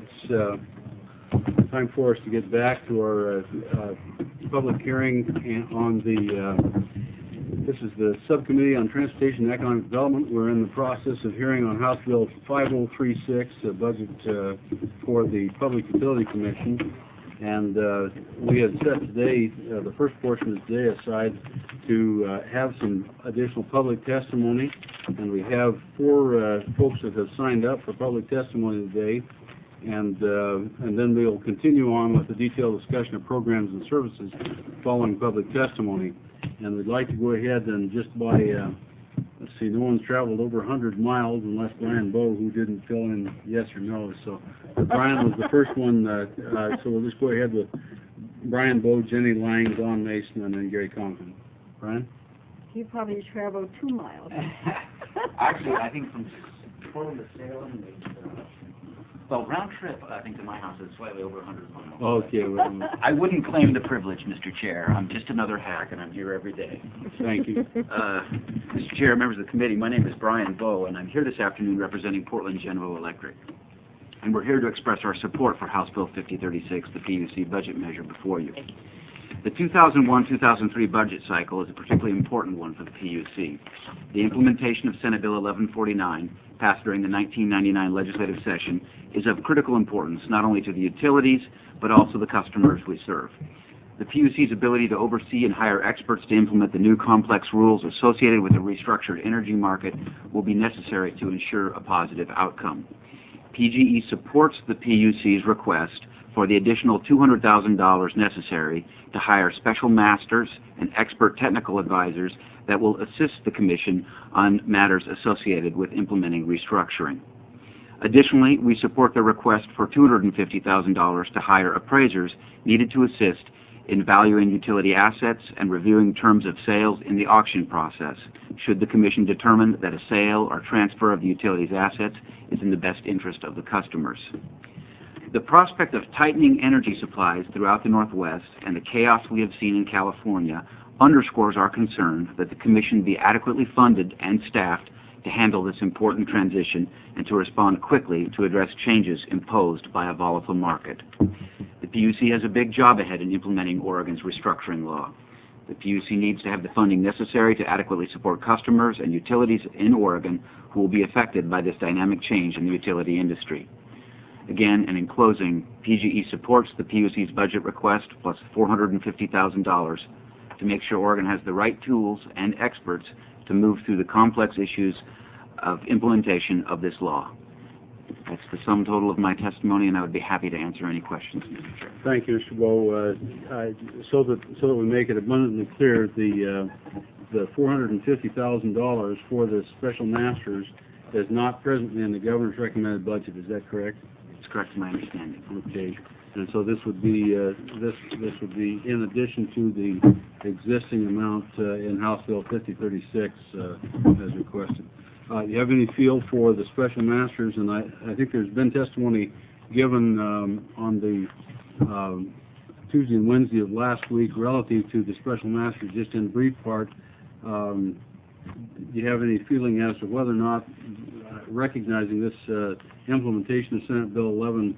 It's time for us to get back to our public hearing on this is the Subcommittee on Transportation and Economic Development. We're in the process of hearing on House Bill 5036, a budget for the Public Utility Commission. And we have set today, the first portion of today aside, to have some additional public testimony. And we have four folks that have signed up for public testimony today. And then we'll continue on with the detailed discussion of programs and services following public testimony. And we'd like to go ahead and just by, let's see, no one's traveled over 100 miles unless Brian Bowe, who didn't fill in yes or no. So Brian was the first one, so we'll just go ahead with Brian Bowe, Jenny Lang, Don Mason, and then Gary Conklin. Brian? You probably traveled 2 miles. Actually, I think from Portland to Salem, well, round trip, I think, to my house is slightly over 100 miles. Okay. Well, I wouldn't claim the privilege, Mr. Chair. I'm just another hack, and I'm here every day. Thank you. Mr. Chair, members of the committee, my name is Brian Bowe, and I'm here this afternoon representing Portland General Electric. And we're here to express our support for House Bill 5036, the PUC budget measure before you. The 2001-2003 budget cycle is a particularly important one for the PUC. The implementation of Senate Bill 1149, passed during the 1999 legislative session, is of critical importance not only to the utilities, but also the customers we serve. The PUC's ability to oversee and hire experts to implement the new complex rules associated with the restructured energy market will be necessary to ensure a positive outcome. PGE supports the PUC's request for the additional $200,000 necessary to hire special masters and expert technical advisors that will assist the Commission on matters associated with implementing restructuring. Additionally, we support the request for $250,000 to hire appraisers needed to assist in valuing utility assets and reviewing terms of sales in the auction process, should the Commission determine that a sale or transfer of the utility's assets is in the best interest of the customers. The prospect of tightening energy supplies throughout the Northwest and the chaos we have seen in California underscores our concern that the Commission be adequately funded and staffed to handle this important transition and to respond quickly to address changes imposed by a volatile market. The PUC has a big job ahead in implementing Oregon's restructuring law. The PUC needs to have the funding necessary to adequately support customers and utilities in Oregon who will be affected by this dynamic change in the utility industry. Again, and in closing, PGE supports the PUC's budget request plus $450,000 to make sure Oregon has the right tools and experts to move through the complex issues of implementation of this law. That's the sum total of my testimony, and I would be happy to answer any questions, Mr. Chair. Thank you, Mr. Bowe. So that we make it abundantly clear, the $450,000 for the special masters is not presently in the governor's recommended budget. Is that correct? It's correct to my understanding. Okay. And so this would be this would be in addition to the existing amount in House Bill 5036 as requested. Do you have any feel for the special masters? And I think there's been testimony given on the Tuesday and Wednesday of last week relative to the special masters. Just in brief part, do you have any feeling as to whether or not recognizing this implementation of Senate Bill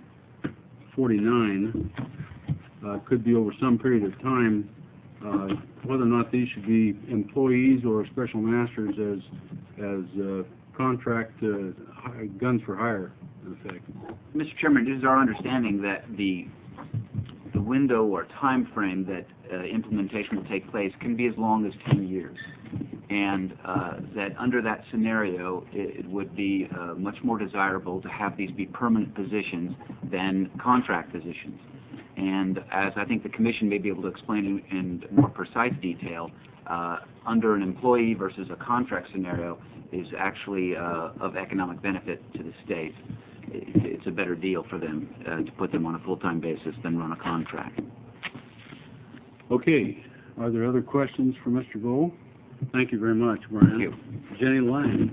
1149 could be over some period of time, whether or not these should be employees or special masters as contract guns for hire, in effect? Mr. Chairman, it is our understanding that the window or time frame that implementation will take place can be as long as 10 years. And that under that scenario, it would be much more desirable to have these be permanent positions than contract positions. And as I think the Commission may be able to explain in more precise detail, under an employee versus a contract scenario is actually of economic benefit to the state. It's a better deal for them to put them on a full-time basis than run a contract. Okay. Are there other questions for Mr. Bowe? Thank you very much, Brian. Thank you. Jenny Lang.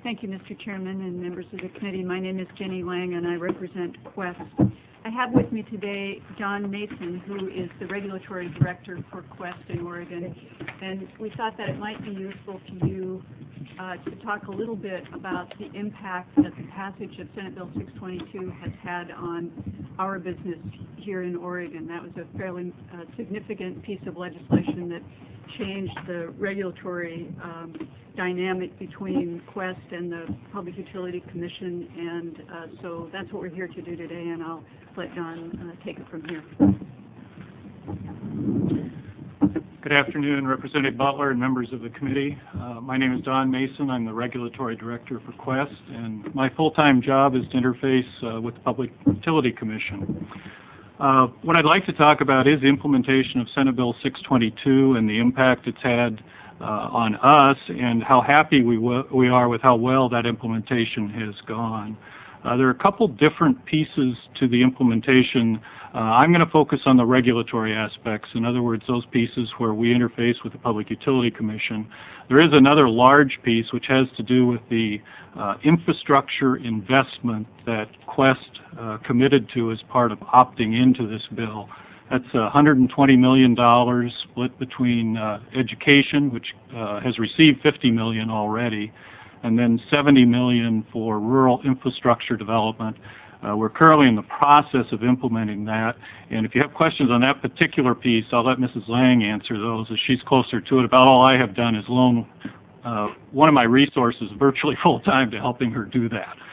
Thank you, Mr. Chairman and members of the committee. My name is Jenny Lang, and I represent Quest. I have with me today Don Mason, who is the Regulatory Director for Quest in Oregon, and we thought that it might be useful to you to talk a little bit about the impact that the passage of Senate Bill 622 has had on our business here in Oregon. That was a fairly significant piece of legislation that changed the regulatory dynamic between Quest and the Public Utility Commission, and so that's what we're here to do today, and I'll let Don take it from here. Good afternoon, Representative Butler and members of the committee. My name is Don Mason. I'm the Regulatory Director for Quest, and my full-time job is to interface with the Public Utility Commission. What I'd like to talk about is the implementation of Senate Bill 622 and the impact it's had on us and how happy we are with how well that implementation has gone. There are a couple different pieces to the implementation. I'm going to focus on the regulatory aspects, in other words, those pieces where we interface with the Public Utility Commission. There is another large piece which has to do with the infrastructure investment that Quest committed to as part of opting into this bill. That's $120 million split between education, which has received $50 million already, and then $70 million for rural infrastructure development. We're currently in the process of implementing that, and if you have questions on that particular piece, I'll let Mrs. Lang answer those, as she's closer to it. About all I have done is loan one of my resources virtually full-time to helping her do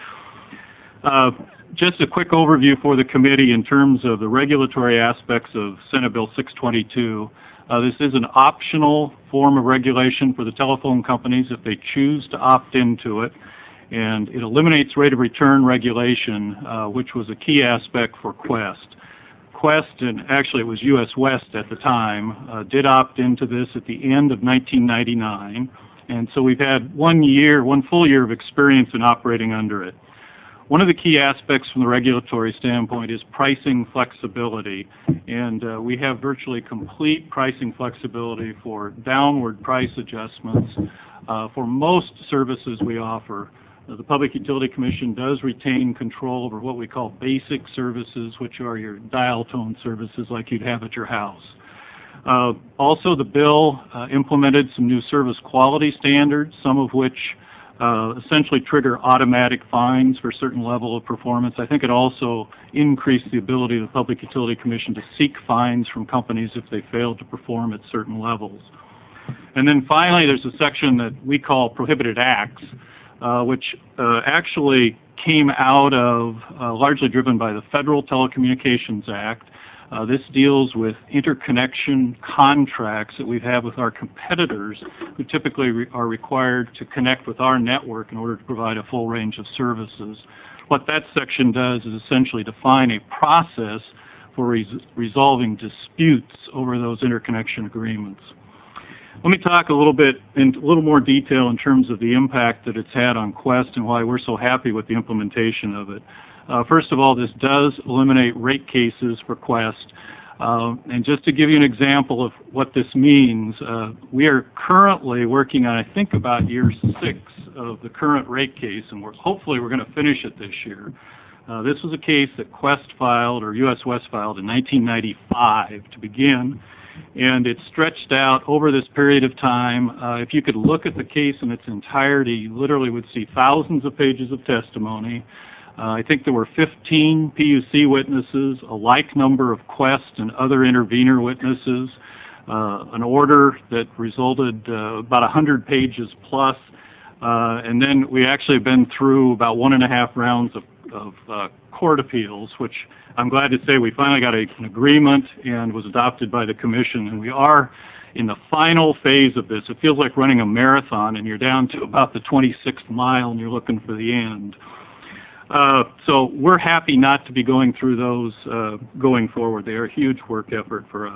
that. Just a quick overview for the committee in terms of the regulatory aspects of Senate Bill 622. This is an optional form of regulation for the telephone companies if they choose to opt into it, and it eliminates rate of return regulation, which was a key aspect for Quest. Quest, and actually it was U.S. West at the time, did opt into this at the end of 1999, and so we've had one full year of experience in operating under it. One of the key aspects from the regulatory standpoint is pricing flexibility, and we have virtually complete pricing flexibility for downward price adjustments for most services we offer. The Public Utility Commission does retain control over what we call basic services, which are your dial tone services like you'd have at your house. Also, the bill implemented some new service quality standards, some of which essentially trigger automatic fines for a certain level of performance. I think it also increased the ability of the Public Utility Commission to seek fines from companies if they fail to perform at certain levels. And then finally, there's a section that we call prohibited acts, which actually came out of, largely driven by the Federal Telecommunications Act. This deals with interconnection contracts that we have with our competitors who typically are required to connect with our network in order to provide a full range of services. What that section does is essentially define a process for resolving disputes over those interconnection agreements. Let me talk a little bit in a little more detail in terms of the impact that it's had on Quest and why we're so happy with the implementation of it. First of all, this does eliminate rate cases for Quest. And just to give you an example of what this means, we are currently working on, I think, about year 6 of the current rate case, and hopefully we're going to finish it this year. This was a case that Quest filed, or U.S. West filed, in 1995 to begin, and it stretched out over this period of time. If you could look at the case in its entirety, you literally would see thousands of pages of testimony. I think there were 15 PUC witnesses, a like number of Quest and other intervener witnesses, an order that resulted about 100 pages plus, and then we actually have been through about 1.5 rounds of court appeals, which I'm glad to say we finally got an agreement and was adopted by the Commission, and we are in the final phase of this. It feels like running a marathon, and you're down to about the 26th mile, and you're looking for the end. So we're happy not to be going through those going forward. They are a huge work effort for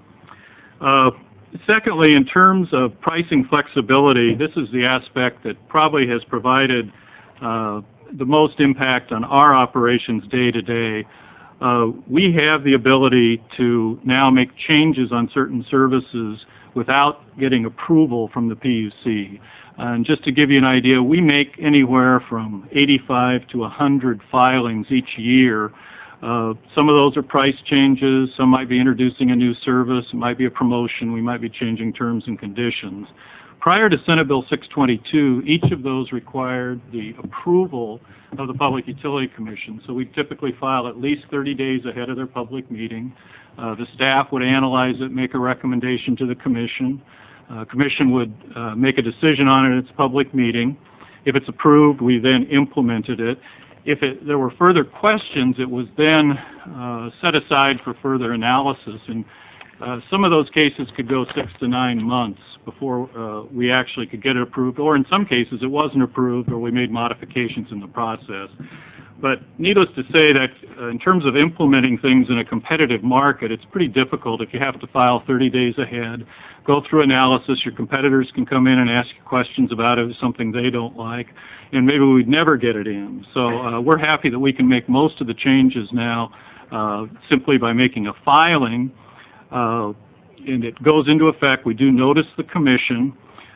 us. Secondly, in terms of pricing flexibility, this is the aspect that probably has provided the most impact on our operations day to day. we have the ability to now make changes on certain services without getting approval from the PUC. And just to give you an idea, we make anywhere from 85 to 100 filings each year. Some of those are price changes, some might be introducing a new service, it might be a promotion, we might be changing terms and conditions. Prior to Senate Bill 622, each of those required the approval of the Public Utility Commission. So we typically file at least 30 days ahead of their public meeting. The staff would analyze it, make a recommendation to the Commission. Commission would make a decision on it at its public meeting. If it's approved, we then implemented it. If there were further questions, it was then set aside for further analysis. And some of those cases could go 6 to 9 months before we actually could get it approved, or in some cases it wasn't approved or we made modifications in the process. But needless to say that in terms of implementing things in a competitive market, it's pretty difficult if you have to file 30 days ahead, go through analysis, your competitors can come in and ask you questions about it, something they don't like, and maybe we'd never get it in. So we're happy that we can make most of the changes now simply by making a filing, and it goes into effect. We do notice the Commission.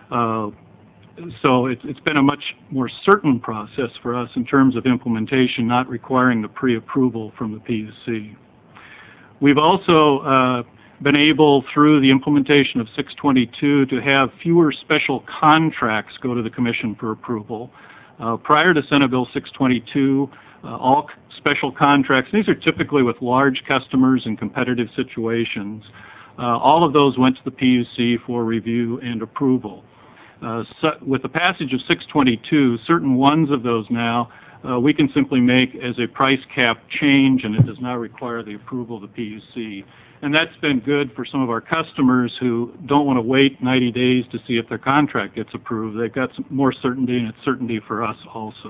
So it's been a much more certain process for us in terms of implementation, not requiring the pre-approval from the PUC. We've also been able, through the implementation of 622, to have fewer special contracts go to the Commission for approval. Prior to Senate Bill 622, all special contracts, these are typically with large customers in competitive situations, all of those went to the PUC for review and approval. So with the passage of 622, certain ones of those now we can simply make as a price cap change, and it does not require the approval of the PUC. And that's been good for some of our customers who don't want to wait 90 days to see if their contract gets approved. They've got some more certainty, and it's certainty for us also.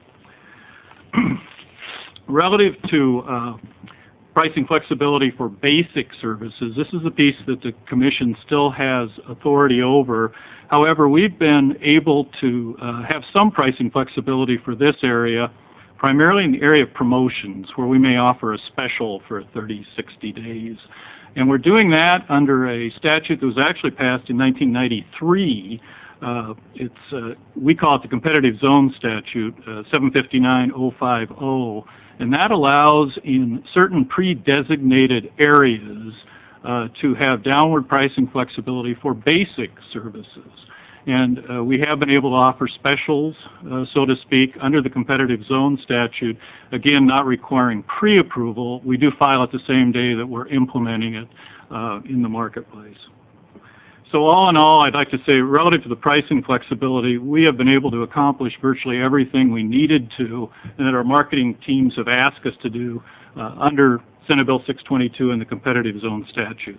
Relative to pricing flexibility for basic services, this is a piece that the Commission still has authority over. However, we've been able to have some pricing flexibility for this area, primarily in the area of promotions, where we may offer a special for 30, 60 days. And we're doing that under a statute that was actually passed in 1993. We call it the Competitive Zone Statute, 759-050, and that allows in certain pre-designated areas to have downward pricing flexibility for basic services. And we have been able to offer specials, so to speak, under the Competitive Zone Statute, again, not requiring pre-approval. We do file it the same day that we're implementing it in the marketplace. So all in all, I'd like to say, relative to the pricing flexibility, we have been able to accomplish virtually everything we needed to, and that our marketing teams have asked us to do under Senate Bill 622 and the Competitive Zone Statute.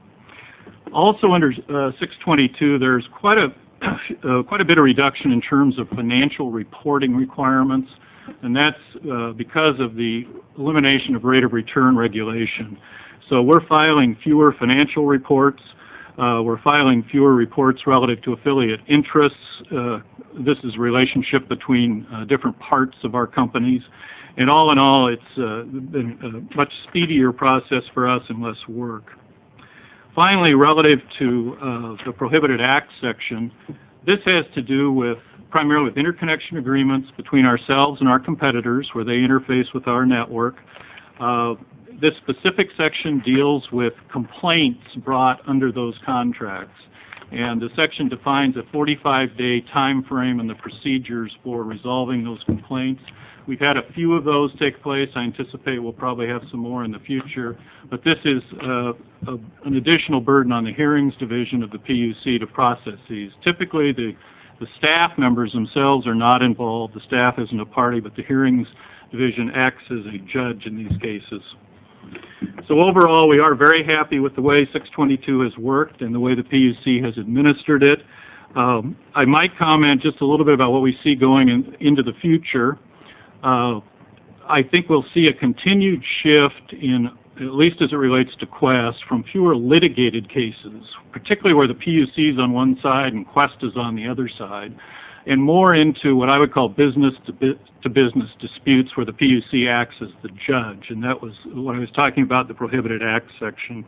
Also under 622, there's quite a bit of reduction in terms of financial reporting requirements, and that's because of the elimination of rate of return regulation. So we're filing fewer financial reports. We're filing fewer reports relative to affiliate interests. This is a relationship between different parts of our companies. And all in all, it's been a much speedier process for us and less work. Finally, relative to the Prohibited Acts section, this has to do with primarily with interconnection agreements between ourselves and our competitors where they interface with our network. This specific section deals with complaints brought under those contracts. And the section defines a 45-day time frame and the procedures for resolving those complaints. We've had a few of those take place. I anticipate we'll probably have some more in the future. But this is an additional burden on the hearings division of the PUC to process these. Typically, the staff members themselves are not involved. The staff isn't a party, but the hearings division acts as a judge in these cases. So overall, we are very happy with the way 622 has worked and the way the PUC has administered it. I might comment just a little bit about what we see going into the future. I think we'll see a continued shift in, at least as it relates to Quest, from fewer litigated cases, particularly where the PUC is on one side and Quest is on the other side. and more into what I would call business-to-business disputes where the PUC acts as the judge, and that was what I was talking about, the prohibited acts section.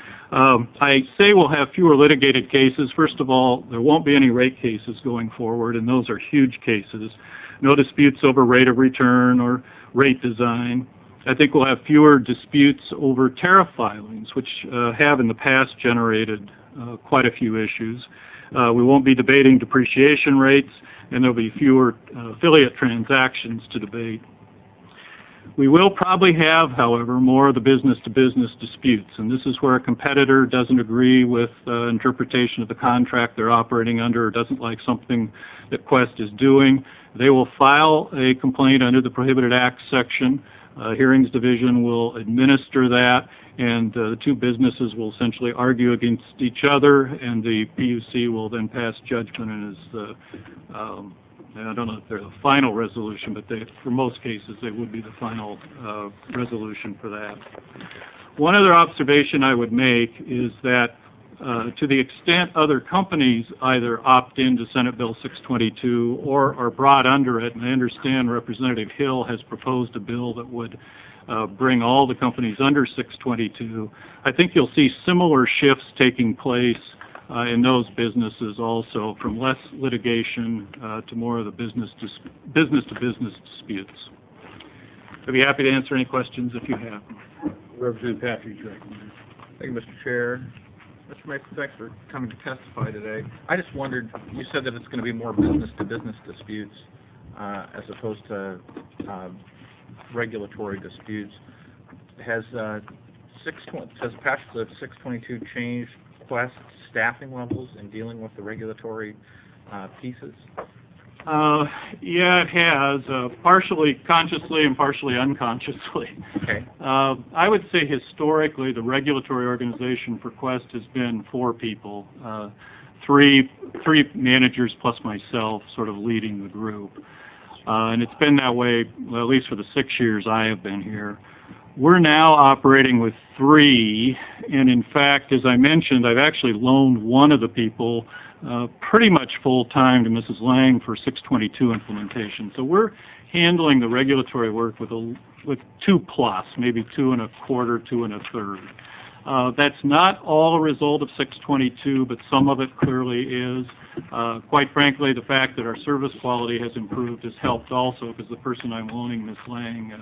I say we'll have fewer litigated cases. First of all, there won't be any rate cases going forward, and those are huge cases. No disputes over rate of return or rate design. I think we'll have fewer disputes over tariff filings, which have in the past generated quite a few issues. We won't be debating depreciation rates, and there'll be fewer affiliate transactions to debate. We will probably have, however, more of the business-to-business disputes, and this is where a competitor doesn't agree with interpretation of the contract they're operating under or doesn't like something that Quest is doing. They will file a complaint under the Prohibited Acts section. Hearings Division will administer that, and the two businesses will essentially argue against each other, and the PUC will then pass judgment and is I don't know if they're the final resolution, but for most cases, they would be the final resolution for that. One other observation I would make is that to the extent other companies either opt into Senate Bill 622 or are brought under it, and I understand Representative Hill has proposed a bill that would bring all the companies under 622, I think you'll see similar shifts taking place in those businesses also, from less litigation to more of the business-to-business disputes. I'd be happy to answer any questions if you have them. Representative Patrick. Thank you, Mr. Chair. Mr. Mason, thanks for coming to testify today. I just wondered, you said that it's going to be more business-to-business disputes as opposed to regulatory disputes. Has passage of 622 changed Quest's staffing levels in dealing with the regulatory pieces? Yeah, it has, partially consciously and partially unconsciously. Okay. I would say historically the regulatory organization for Quest has been 4 people, three managers plus myself sort of leading the group. And it's been that way, well, at least for the 6 years I have been here. We're now operating with 3, and in fact, as I mentioned, I've actually loaned one of the people pretty much full-time to Mrs. Lang for 622 implementation. So we're handling the regulatory work with 2+, maybe 2 1/4, 2 1/3. That's not all a result of 622, but some of it clearly is. Quite frankly, the fact that our service quality has improved has helped also, because the person I'm loaning, Ms. Lang,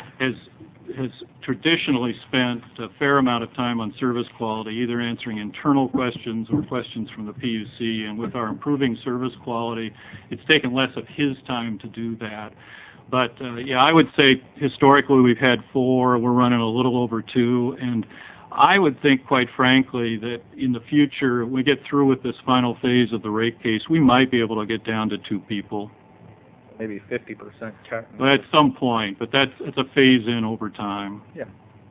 has traditionally spent a fair amount of time on service quality, either answering internal questions or questions from the PUC, and with our improving service quality, it's taken less of his time to do that. But, yeah, I would say historically we've had 4, we're running a little over 2, and I would think, quite frankly, that in the future, when we get through with this final phase of the rate case, we might be able to get down to 2 people. Maybe 50% check. Well, at some point, but it's a phase-in over time. Yeah.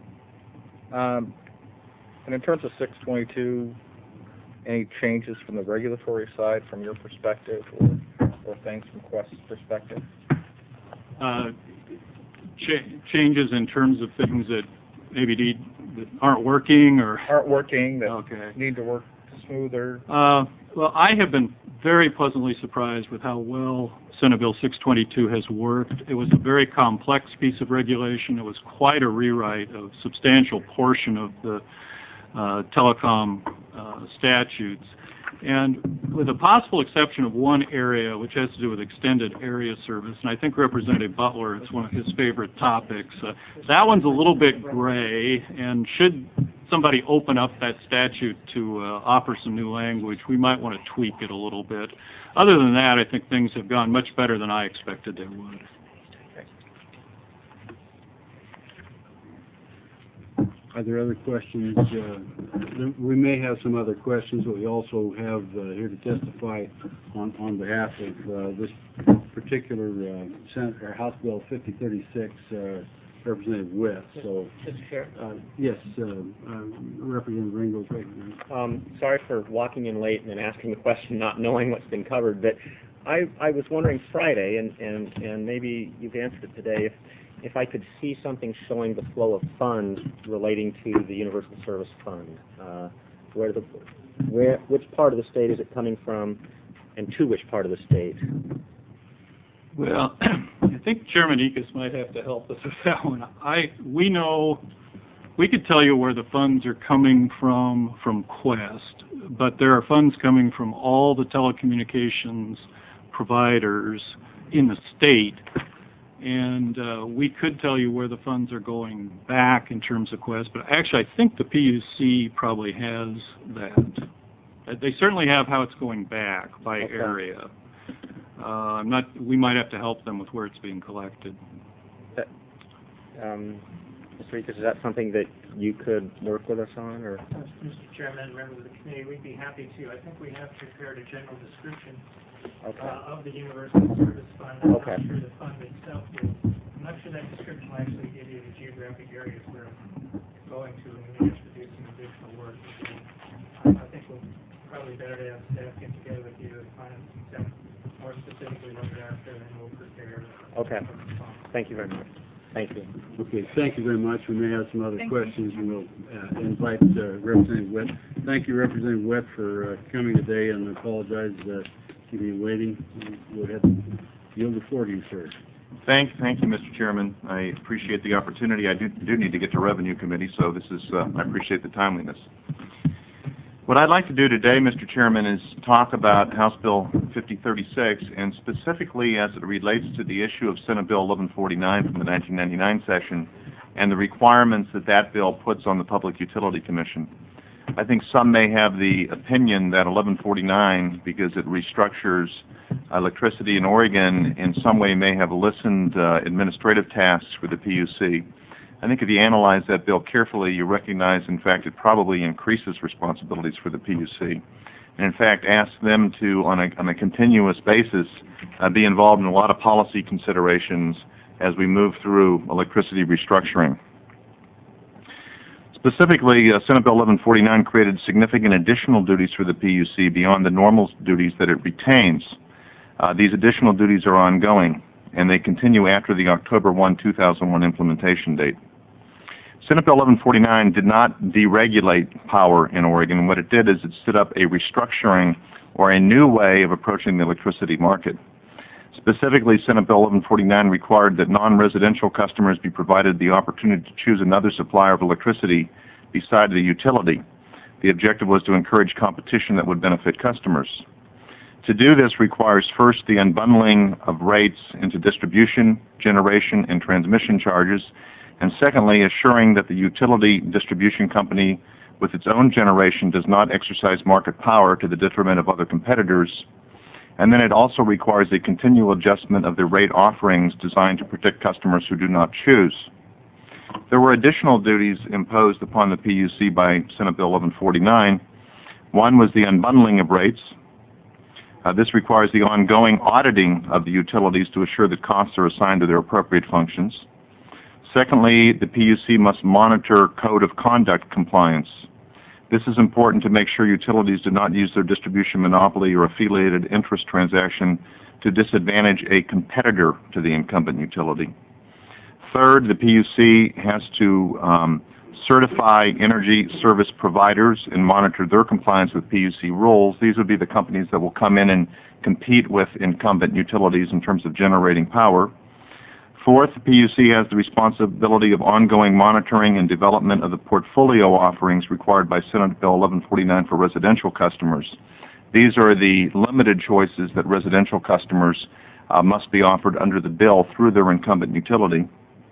And in terms of 622, any changes from the regulatory side from your perspective, or things from Quest's perspective? Changes in terms of things that maybe that aren't working or that need to work smoother? Well, I have been very pleasantly surprised with how well Senate Bill 622 has worked. It was a very complex piece of regulation. It was quite a rewrite of a substantial portion of the telecom statutes. And with the possible exception of one area, which has to do with extended area service, and I think Representative Butler, it's one of his favorite topics, that one's a little bit gray, and should somebody open up that statute to offer some new language, we might want to tweak it a little bit. Other than that, I think things have gone much better than I expected they would. Are there other questions? We may have some other questions, but we also have here to testify on behalf of this particular Senate or House Bill 5036, Representative Witt. So, Mr. Chair? Yes, Representative Ringo's right now. Sorry for walking in late and then asking the question not knowing what's been covered, but I was wondering Friday, and maybe you've answered it today, if I could see something showing the flow of funds relating to the Universal Service Fund. Which part of the state is it coming from, and to which part of the state? Well, I think Chairman Ekus might have to help us with that one. We know, we could tell you where the funds are coming from Quest, but there are funds coming from all the telecommunications providers in the state, and we could tell you where the funds are going back in terms of Quest, but actually I think the PUC probably has that. They certainly have how it's going back by area. We might have to help them with where it's being collected. Mr. Ekus, is that something that you could work with us on, or? Mr. Chairman, members of the committee, we'd be happy to. I think we have prepared a general description of the Universal Service Fund. I'm not sure the fund itself will. I'm not sure that description will actually give you the geographic areas where it's going to, and we may have to do some additional work. So, I think we'll probably better to have staff get together with you and find out more specifically what they're after, and we'll prepare. Okay. Thank you very much. Thank you. Okay, thank you very much. We may have some other Thank questions, and we'll invite Representative Wett. Thank you, Representative Wett, for coming today, and I apologize to keep you waiting. We'll have to yield the floor to you, sir. Thank you, Mr. Chairman. I appreciate the opportunity. I do need to get to Revenue Committee, so this is I appreciate the timeliness. What I'd like to do today, Mr. Chairman, is talk about House Bill 5036, and specifically as it relates to the issue of Senate Bill 1149 from the 1999 session and the requirements that that bill puts on the Public Utility Commission. I think some may have the opinion that 1149, because it restructures electricity in Oregon, in some way may have lessened administrative tasks for the PUC. I think if you analyze that bill carefully, you recognize, in fact, it probably increases responsibilities for the PUC. And, in fact, asks them to, on a continuous basis, be involved in a lot of policy considerations as we move through electricity restructuring. Specifically, Senate Bill 1149 created significant additional duties for the PUC beyond the normal duties that it retains. These additional duties are ongoing, and they continue after the October 1, 2001 implementation date. Senate Bill 1149 did not deregulate power in Oregon. What it did is it stood up a restructuring or a new way of approaching the electricity market. Specifically, Senate Bill 1149 required that non-residential customers be provided the opportunity to choose another supplier of electricity beside the utility. The objective was to encourage competition that would benefit customers. To do this requires first the unbundling of rates into distribution, generation, and transmission charges, and secondly, assuring that the utility distribution company with its own generation does not exercise market power to the detriment of other competitors. And then it also requires a continual adjustment of the rate offerings designed to protect customers who do not choose. There were additional duties imposed upon the PUC by Senate Bill 1149. One was the unbundling of rates. This requires the ongoing auditing of the utilities to assure that costs are assigned to their appropriate functions. Secondly, the PUC must monitor code of conduct compliance. This is important to make sure utilities do not use their distribution monopoly or affiliated interest transaction to disadvantage a competitor to the incumbent utility. Third, the PUC has to certify energy service providers and monitor their compliance with PUC rules. These would be the companies that will come in and compete with incumbent utilities in terms of generating power. Fourth, the PUC has the responsibility of ongoing monitoring and development of the portfolio offerings required by Senate Bill 1149 for residential customers. These are the limited choices that residential customers must be offered under the bill through their incumbent utility.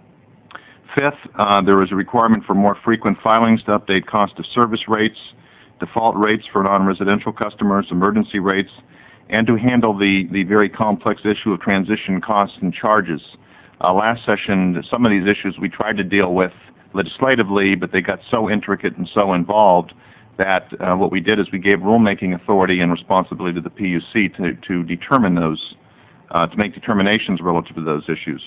Fifth, there is a requirement for more frequent filings to update cost of service rates, default rates for non-residential customers, emergency rates, and to handle the very complex issue of transition costs and charges. Last session, some of these issues we tried to deal with legislatively, but they got so intricate and so involved that what we did is we gave rulemaking authority and responsibility to the PUC to determine those, to make determinations relative to those issues.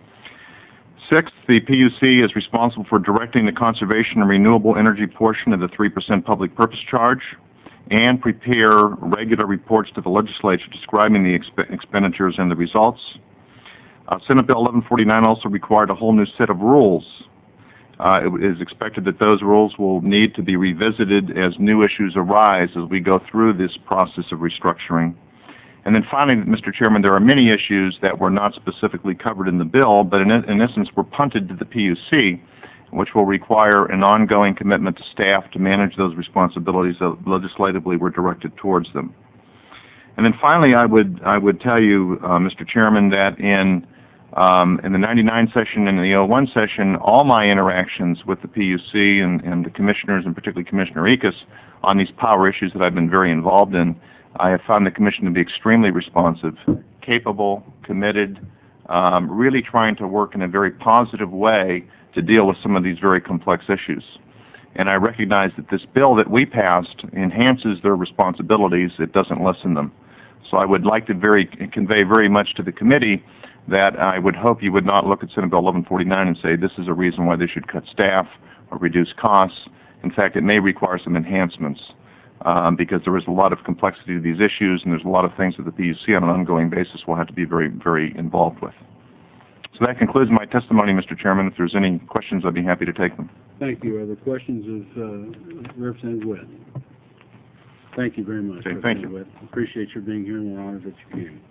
Sixth, the PUC is responsible for directing the conservation and renewable energy portion of the 3% public purpose charge and prepare regular reports to the legislature describing the expenditures and the results. Senate Bill 1149 also required a whole new set of rules. It is expected that those rules will need to be revisited as new issues arise as we go through this process of restructuring. And then finally, Mr. Chairman, there are many issues that were not specifically covered in the bill, but in essence were punted to the PUC, which will require an ongoing commitment to staff to manage those responsibilities that legislatively were directed towards them. And then finally, I would tell you, Mr. Chairman, that in the 99 session and the 01 session, all my interactions with the PUC and the commissioners, and particularly Commissioner Ekus, on these power issues that I've been very involved in, I have found the Commission to be extremely responsive, capable, committed, really trying to work in a very positive way to deal with some of these very complex issues. And I recognize that this bill that we passed enhances their responsibilities. It doesn't lessen them. So I would like to convey very much to the committee that I would hope you would not look at Senate Bill 1149 and say this is a reason why they should cut staff or reduce costs. In fact, it may require some enhancements because there is a lot of complexity to these issues, and there's a lot of things that the PUC on an ongoing basis will have to be very, very involved with. So that concludes my testimony, Mr. Chairman. If there's any questions, I'd be happy to take them. Thank you. Are there questions of Representative Witt? Thank you very much, Okay, thank you. Witt. Appreciate your being here, and we're honored that you came.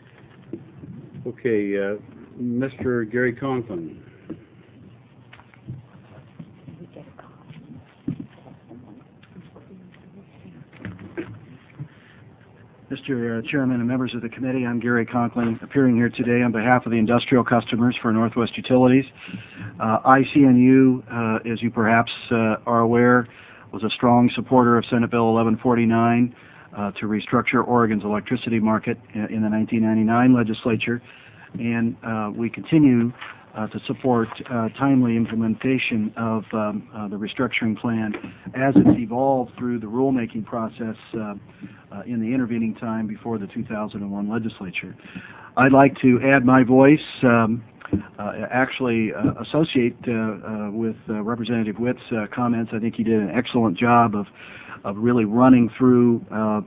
Okay, Mr. Gary Conklin. Mr. Chairman and members of the committee, I'm Gary Conklin, appearing here today on behalf of the industrial customers for Northwest Utilities. ICNU, as you perhaps are aware, was a strong supporter of Senate Bill 1149 to restructure Oregon's electricity market in the 1999 legislature, and we continue to support timely implementation of the restructuring plan as it's evolved through the rulemaking process in the intervening time before the 2001 legislature. I'd like to add my voice, actually associate with Representative Witt's comments. I think he did an excellent job of really running through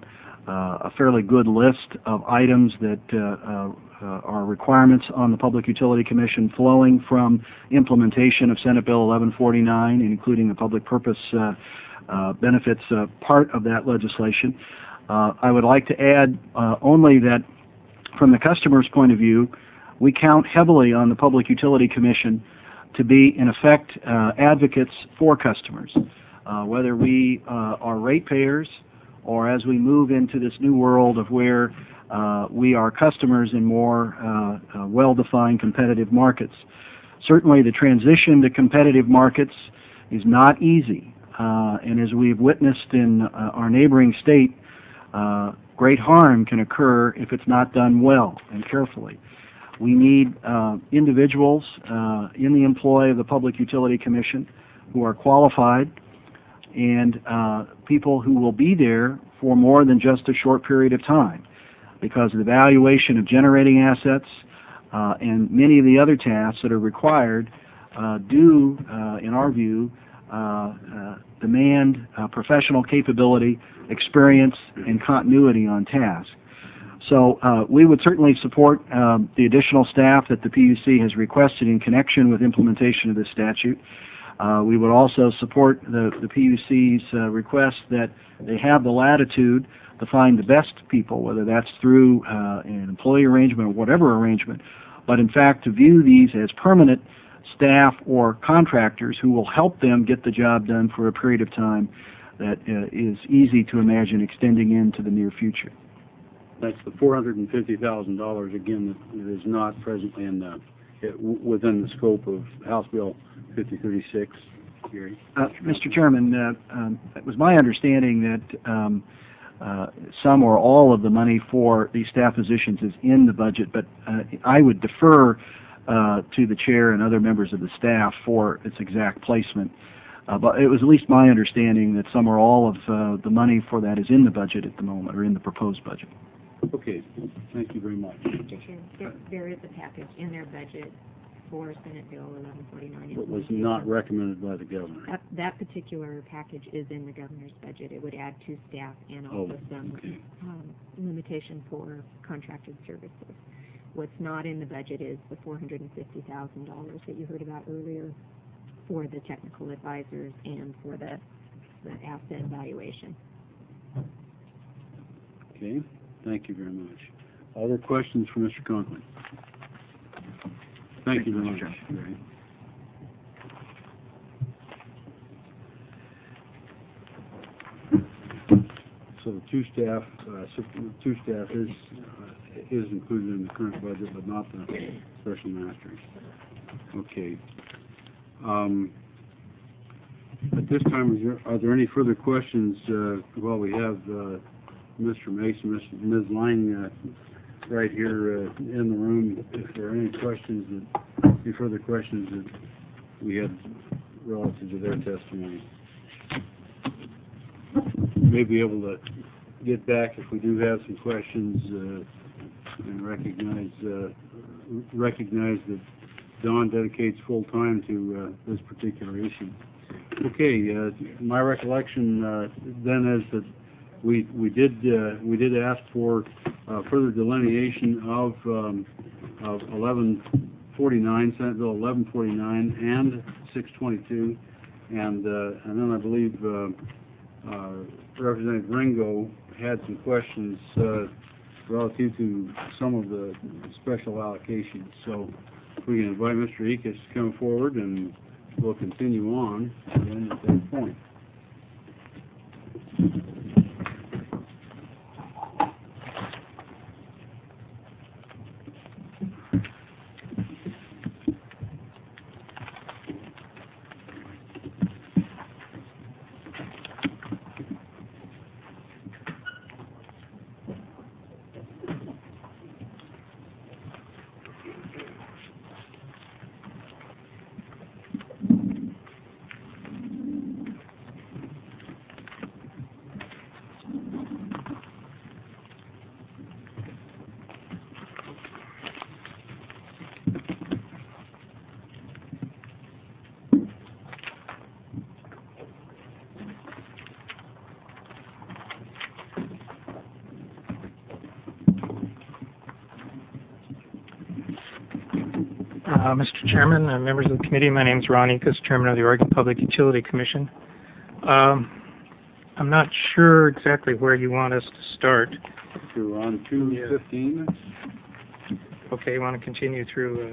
a fairly good list of items that are requirements on the Public Utility Commission flowing from implementation of Senate Bill 1149, including the public purpose benefits part of that legislation. I would like to add only that from the customer's point of view, we count heavily on the Public Utility Commission to be, in effect, advocates for customers, whether we are ratepayers or as we move into this new world of where we are customers in more well-defined competitive markets. Certainly the transition to competitive markets is not easy, and as we've witnessed in our neighboring state, great harm can occur if it's not done well and carefully. We need individuals in the employ of the Public Utility Commission who are qualified and people who will be there for more than just a short period of time, because the evaluation of generating assets and many of the other tasks that are required do, in our view, demand professional capability, experience, and continuity on task. So we would certainly support the additional staff that the PUC has requested in connection with implementation of this statute. We would also support the PUC's request that they have the latitude to find the best people, whether that's through an employee arrangement or whatever arrangement, but in fact to view these as permanent staff or contractors who will help them get the job done for a period of time that is easy to imagine extending into the near future. That's the $450,000 again that is not presently in within the scope of House Bill 5036. Gary? Mr. Chairman, it was my understanding that some or all of the money for these staff positions is in the budget, but I would defer to the chair and other members of the staff for its exact placement. But it was at least my understanding that some or all of the money for that is in the budget at the moment, or in the proposed budget. Okay, thank you very much. Mr. Chair, there is a package in their budget for Senate Bill 1149. What was not recommended by the governor. That particular package is in the governor's budget. It would add to staff and also some limitation for contracted services. What's not in the budget is the $450,000 that you heard about earlier for the technical advisors and for the asset evaluation. Okay, thank you very much. Other questions for Mr. Conklin? Thank you very much. Ray. So the two staff is included in the current budget, but not the special masters. Okay. At this time, are there any further questions while we have Mr. Mason, Ms. Lang right here in the room? If there are any further questions that we had relative to their testimony, may be able to get back if we do have some questions and recognize that Don dedicates full time to this particular issue. Okay, my recollection then is that we did ask for further delineation of 1149, Senate Bill 1149 and 622, and then I believe Representative Ringo had some questions relative to some of the special allocations. So if we can invite Mr. Ekus to come forward, and we'll continue on again at that point. Mr. Chairman, members of the committee, my name is Ron Ekus, Chairman of the Oregon Public Utility Commission. I'm not sure exactly where you want us to start. We're on 215. Okay, you want to continue through?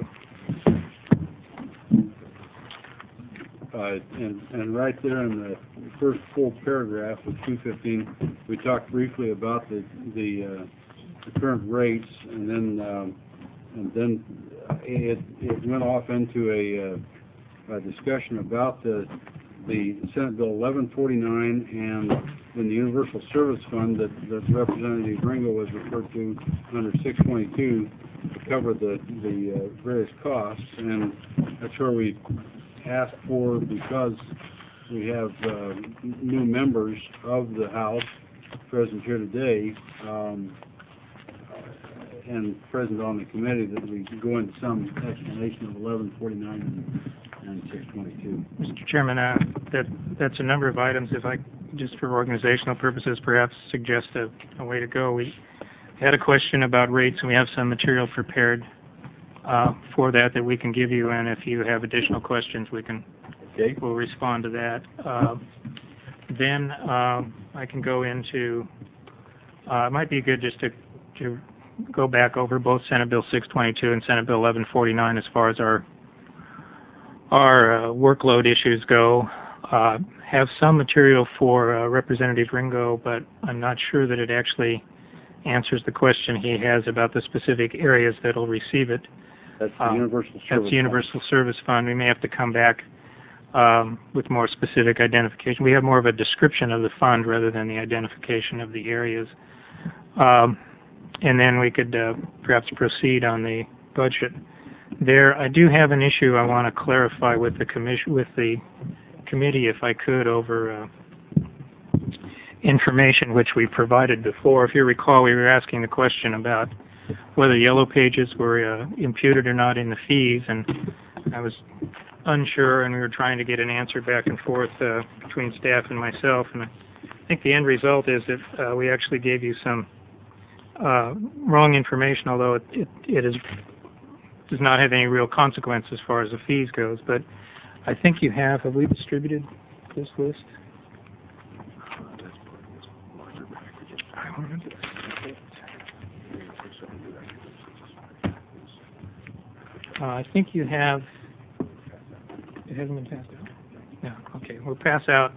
And right there in the first full paragraph of 215, we talked briefly about the current rates, and then it went off into a discussion about the Senate Bill 1149 and then the Universal Service Fund that Representative Ringo was referred to under 622 to cover the various costs, and that's where we asked for, because we have new members of the House present here today, and present on the committee, that we go into some explanation of 1149 and 622. Mr. Chairman, that's a number of items. If I, just for organizational purposes, perhaps suggest a way to go. We had a question about rates, and we have some material prepared for that we can give you, and if you have additional questions, we'll respond to that. Then I can go into, it might be good just to go back over both Senate Bill 622 and Senate Bill 1149 as far as our workload issues go. Have some material for Representative Ringo, but I'm not sure that it actually answers the question he has about the specific areas that will receive it. That's the Universal Service Fund. That's the Universal Service Fund. We may have to come back with more specific identification. We have more of a description of the fund rather than the identification of the areas. And then we could perhaps proceed on the budget. There, I do have an issue I want to clarify with the committee, if I could, over information which we provided before. If you recall, we were asking the question about whether Yellow Pages were imputed or not in the fees, and I was unsure, and we were trying to get an answer back and forth between staff and myself. And I think the end result is that we actually gave you some wrong information, although it does not have any real consequence as far as the fees goes. But I think you have we distributed this list? I think you have, it hasn't been passed out? No, okay, we'll pass out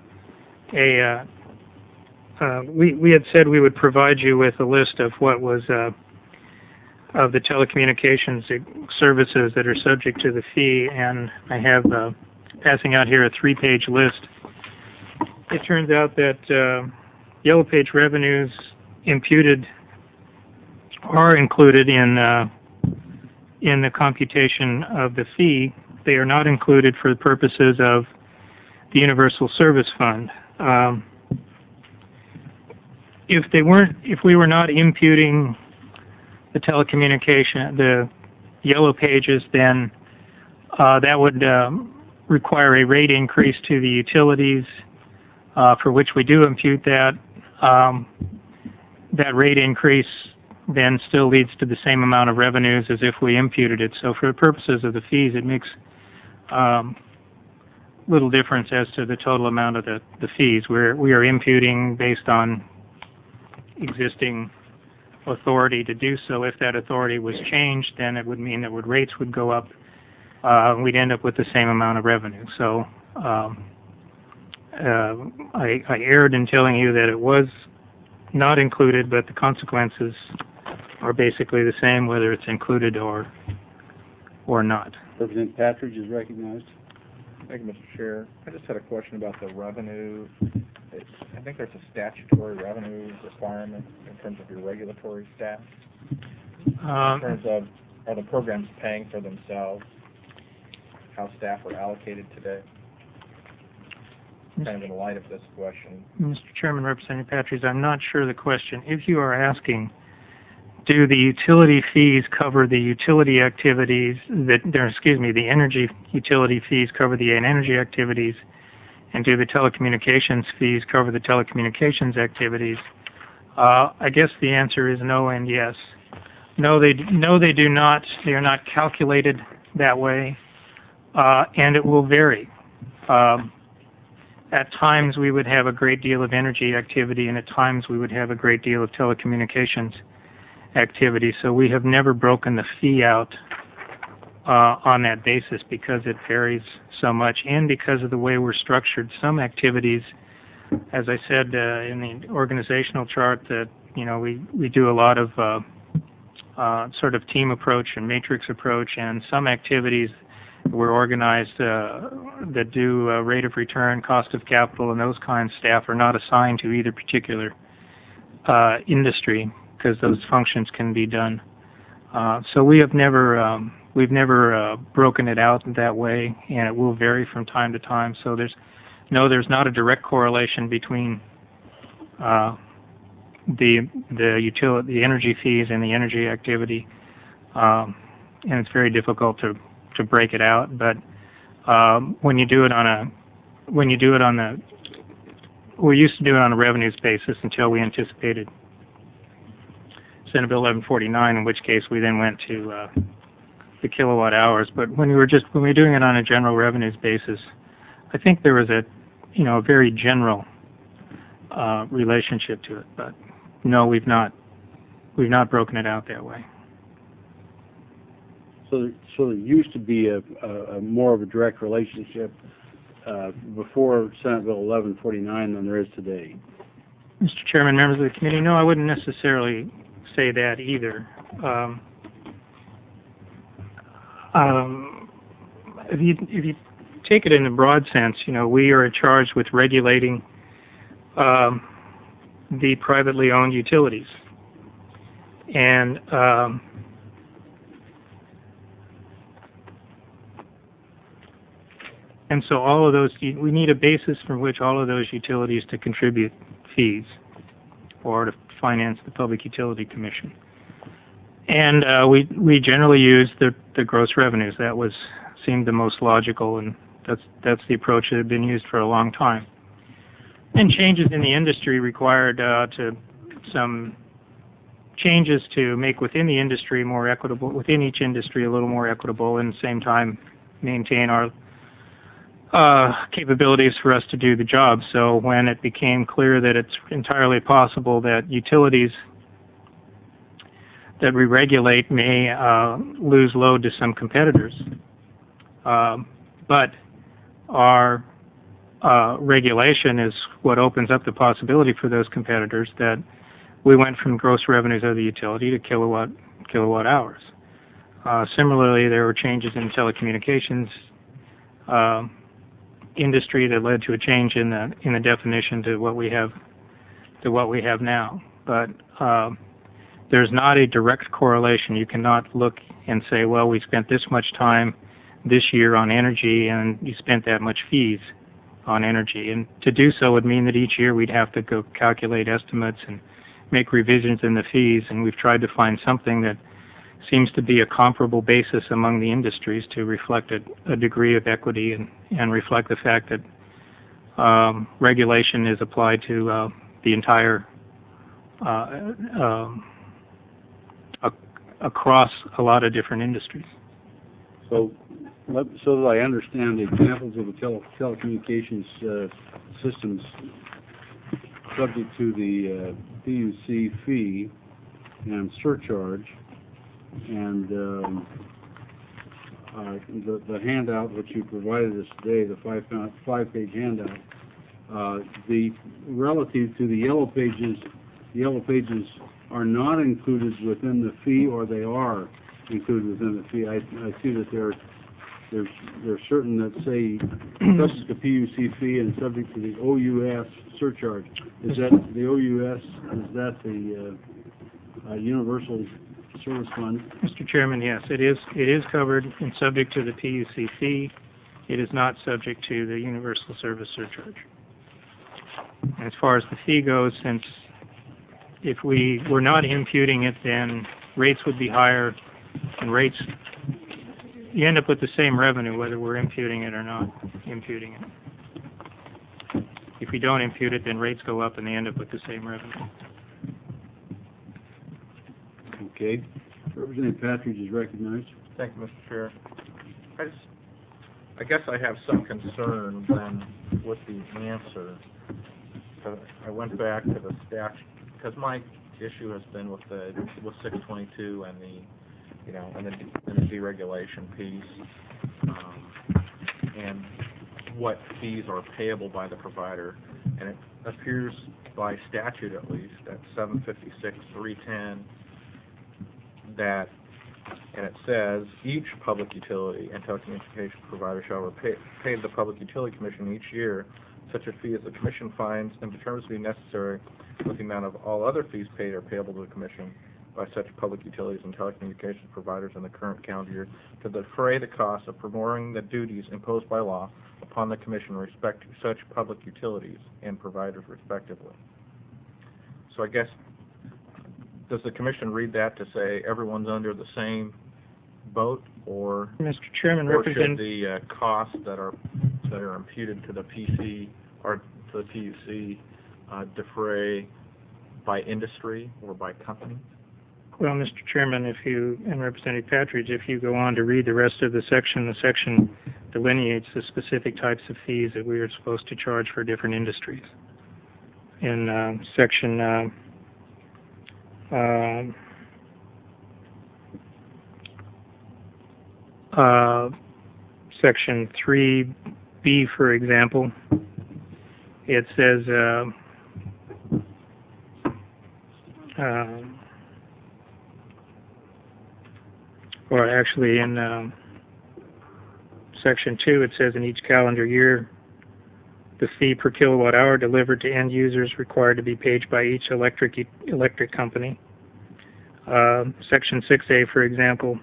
we had said we would provide you with a list of what was, of the telecommunications services that are subject to the fee, and I have passing out here a 3-page list. It turns out that Yellow Page revenues imputed are included in the computation of the fee. They are not included for the purposes of the Universal Service Fund. If we were not imputing the the Yellow Pages, then that would require a rate increase to the utilities, for which we do impute that. That rate increase then still leads to the same amount of revenues as if we imputed it. So for the purposes of the fees, it makes little difference as to the total amount of the fees. We are imputing based on existing authority to do so. If that authority was changed, then it would mean that rates would go up. We'd end up with the same amount of revenue. So I erred in telling you that it was not included, but the consequences are basically the same whether it's included or not. Representative Patridge is recognized. Thank you, Mr. Chair. I just had a question about the revenue. I think there's a statutory revenue requirement in terms of your regulatory staff. In terms of, are the programs paying for themselves? How staff are allocated today? Kind of in light of this question. Mr. Chairman, Representative Patridge, I'm not sure the question. If you are asking, do the utility fees cover the utility activities the energy utility fees cover the energy activities, and do the telecommunications fees cover the telecommunications activities? I guess the answer is no and yes. No, they do not. They are not calculated that way, and it will vary. At times we would have a great deal of energy activity, and at times we would have a great deal of telecommunications activity. So we have never broken the fee out on that basis because it varies so much, and because of the way we're structured. Some activities, as I said in the organizational chart, that we do a lot of sort of team approach and matrix approach, and some activities we're organized that do rate of return, cost of capital, and those kinds of staff are not assigned to either particular industry because those functions can be done. So we've never broken it out that way, and it will vary from time to time. So there's not a direct correlation between the energy fees and the energy activity, and it's very difficult to break it out. But we used to do it on a revenues basis until we anticipated Senate Bill 1149, in which case we then went to the kilowatt hours. But when we were doing it on a general revenues basis, I think there was a very general relationship to it. But no, we've not broken it out that way. So there used to be a more of a direct relationship before Senate Bill 1149 than there is today. Mr. Chairman, members of the committee, no, I wouldn't necessarily say that either. If you take it in a broad sense, we are charged with regulating the privately owned utilities, and so all of those, we need a basis from which all of those utilities to contribute fees or to finance the Public Utility Commission. And we generally use the gross revenues. That seemed the most logical, and that's the approach that had been used for a long time. And changes in the industry required some changes to make within the industry more equitable, within each industry a little more equitable, and at the same time maintain our capabilities for us to do the job. So when it became clear that it's entirely possible that utilities that we regulate may lose load to some competitors. But our regulation is what opens up the possibility for those competitors that we went from gross revenues of the utility to kilowatt hours. Similarly, there were changes in telecommunications industry that led to a change in the definition to what we have now. But there's not a direct correlation. You cannot look and say, well, we spent this much time this year on energy and you spent that much fees on energy. And to do so would mean that each year we'd have to go calculate estimates and make revisions in the fees, and we've tried to find something that seems to be a comparable basis among the industries to reflect a degree of equity and reflect the fact that regulation is applied to the entire across a lot of different industries. So that I understand, the examples of the telecommunications systems subject to the PUC fee and surcharge, and the handout which you provided us today, the five-page handout, the relative to the yellow pages are not included within the fee, or they are included within the fee. I see that there's certain that say subject to PUC fee and subject to the OUS surcharge. Is that the OUS? Is that the Universal Service Fund? Mr. Chairman, yes, it is covered and subject to the PUC fee. It is not subject to the Universal Service surcharge. And as far as the fee goes, since if we were not imputing it, then rates would be higher, and rates, you end up with the same revenue whether we're imputing it or not imputing it. If we don't impute it, then rates go up and they end up with the same revenue. Okay. Representative Patridge is recognized. Thank you, Mr. Chair. I guess I have some concern then with the answer. I went back to the statute because my issue has been with 622 and the deregulation piece, and what fees are payable by the provider, and it appears by statute at least at 756.310 that, and it says each public utility and telecommunications provider shall pay the Public Utility Commission each year such a fee as the Commission finds and determines to be necessary with the amount of all other fees paid or payable to the Commission by such public utilities and telecommunications providers in the current calendar year to defray the costs of performing the duties imposed by law upon the Commission with respect to such public utilities and providers respectively. So I guess, does the Commission read that to say everyone's under the same boat, or Mr. Chairman, or should the costs that are imputed to the PC or to the PUC defray by industry or by company? Well, Mr. Chairman, and Representative Patridge, if you go on to read the rest of the section delineates the specific types of fees that we are supposed to charge for different industries. In section section 3B, for example, it says or actually in section 2 it says in each calendar year the fee per kilowatt hour delivered to end users required to be paid by each electric company. Section 6A, for example,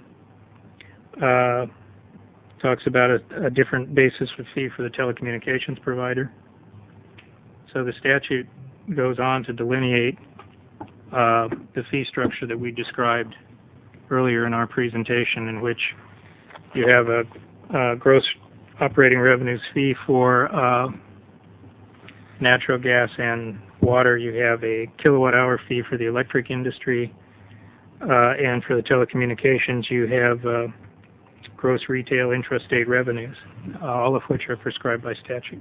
talks about a different basis for fee for the telecommunications provider. So the statute goes on to delineate the fee structure that we described earlier in our presentation, in which you have a gross operating revenues fee for natural gas and water. You have a kilowatt hour fee for the electric industry, and for the telecommunications you have gross retail intrastate revenues, all of which are prescribed by statute.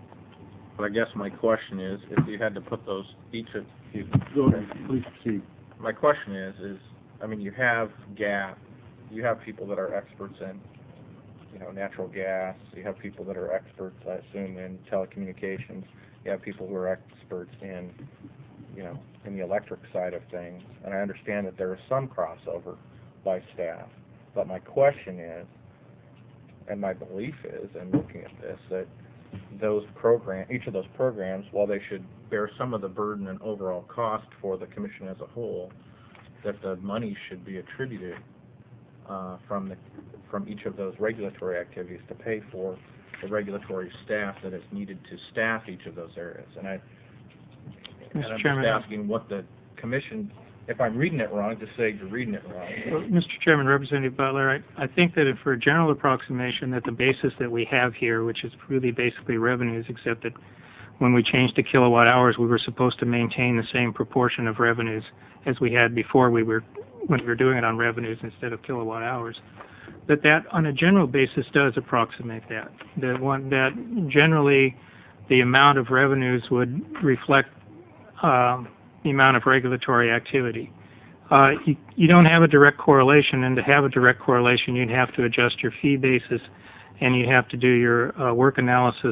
But I guess my question is, if you had to put those each of you, Go ahead, please proceed. my question is, I mean, you have GAP, you have people that are experts in, natural gas, you have people that are experts, I assume, in telecommunications, you have people who are experts in, in the electric side of things, and I understand that there is some crossover by staff, but my question is, and my belief is, and looking at this, that each of those programs, while they should bear some of the burden and overall cost for the commission as a whole, that the money should be attributed from each of those regulatory activities to pay for the regulatory staff that is needed to staff each of those areas. And I'm just asking what the commission, if I'm reading it wrong, just say you're reading it wrong. Well, Mr. Chairman, Representative Butler, I think that for a general approximation that the basis that we have here, which is really basically revenues, except that when we changed to kilowatt hours, we were supposed to maintain the same proportion of revenues as we had before when we were doing it on revenues instead of kilowatt hours. That on a general basis does approximate that. That generally the amount of revenues would reflect the amount of regulatory activity. You don't have a direct correlation, and to have a direct correlation, you'd have to adjust your fee basis, and you'd have to do your work analysis,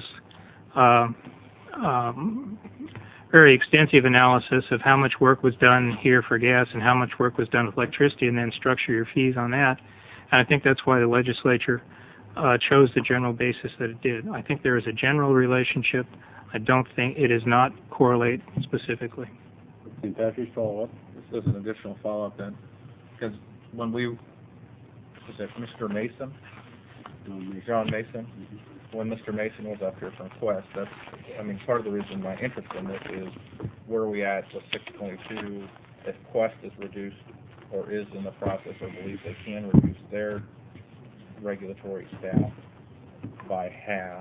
very extensive analysis of how much work was done here for gas and how much work was done with electricity, and then structure your fees on that. And I think that's why the legislature chose the general basis that it did. I think there is a general relationship. I don't think it does not correlate specifically. St. Patrick's follow-up. This is an additional follow-up then, because when was it Mr. Mason? John Mason? When Mr. Mason was up here from Quest, part of the reason my interest in this is where are we at with 622, if Quest is reduced or is in the process or believes they can reduce their regulatory staff by half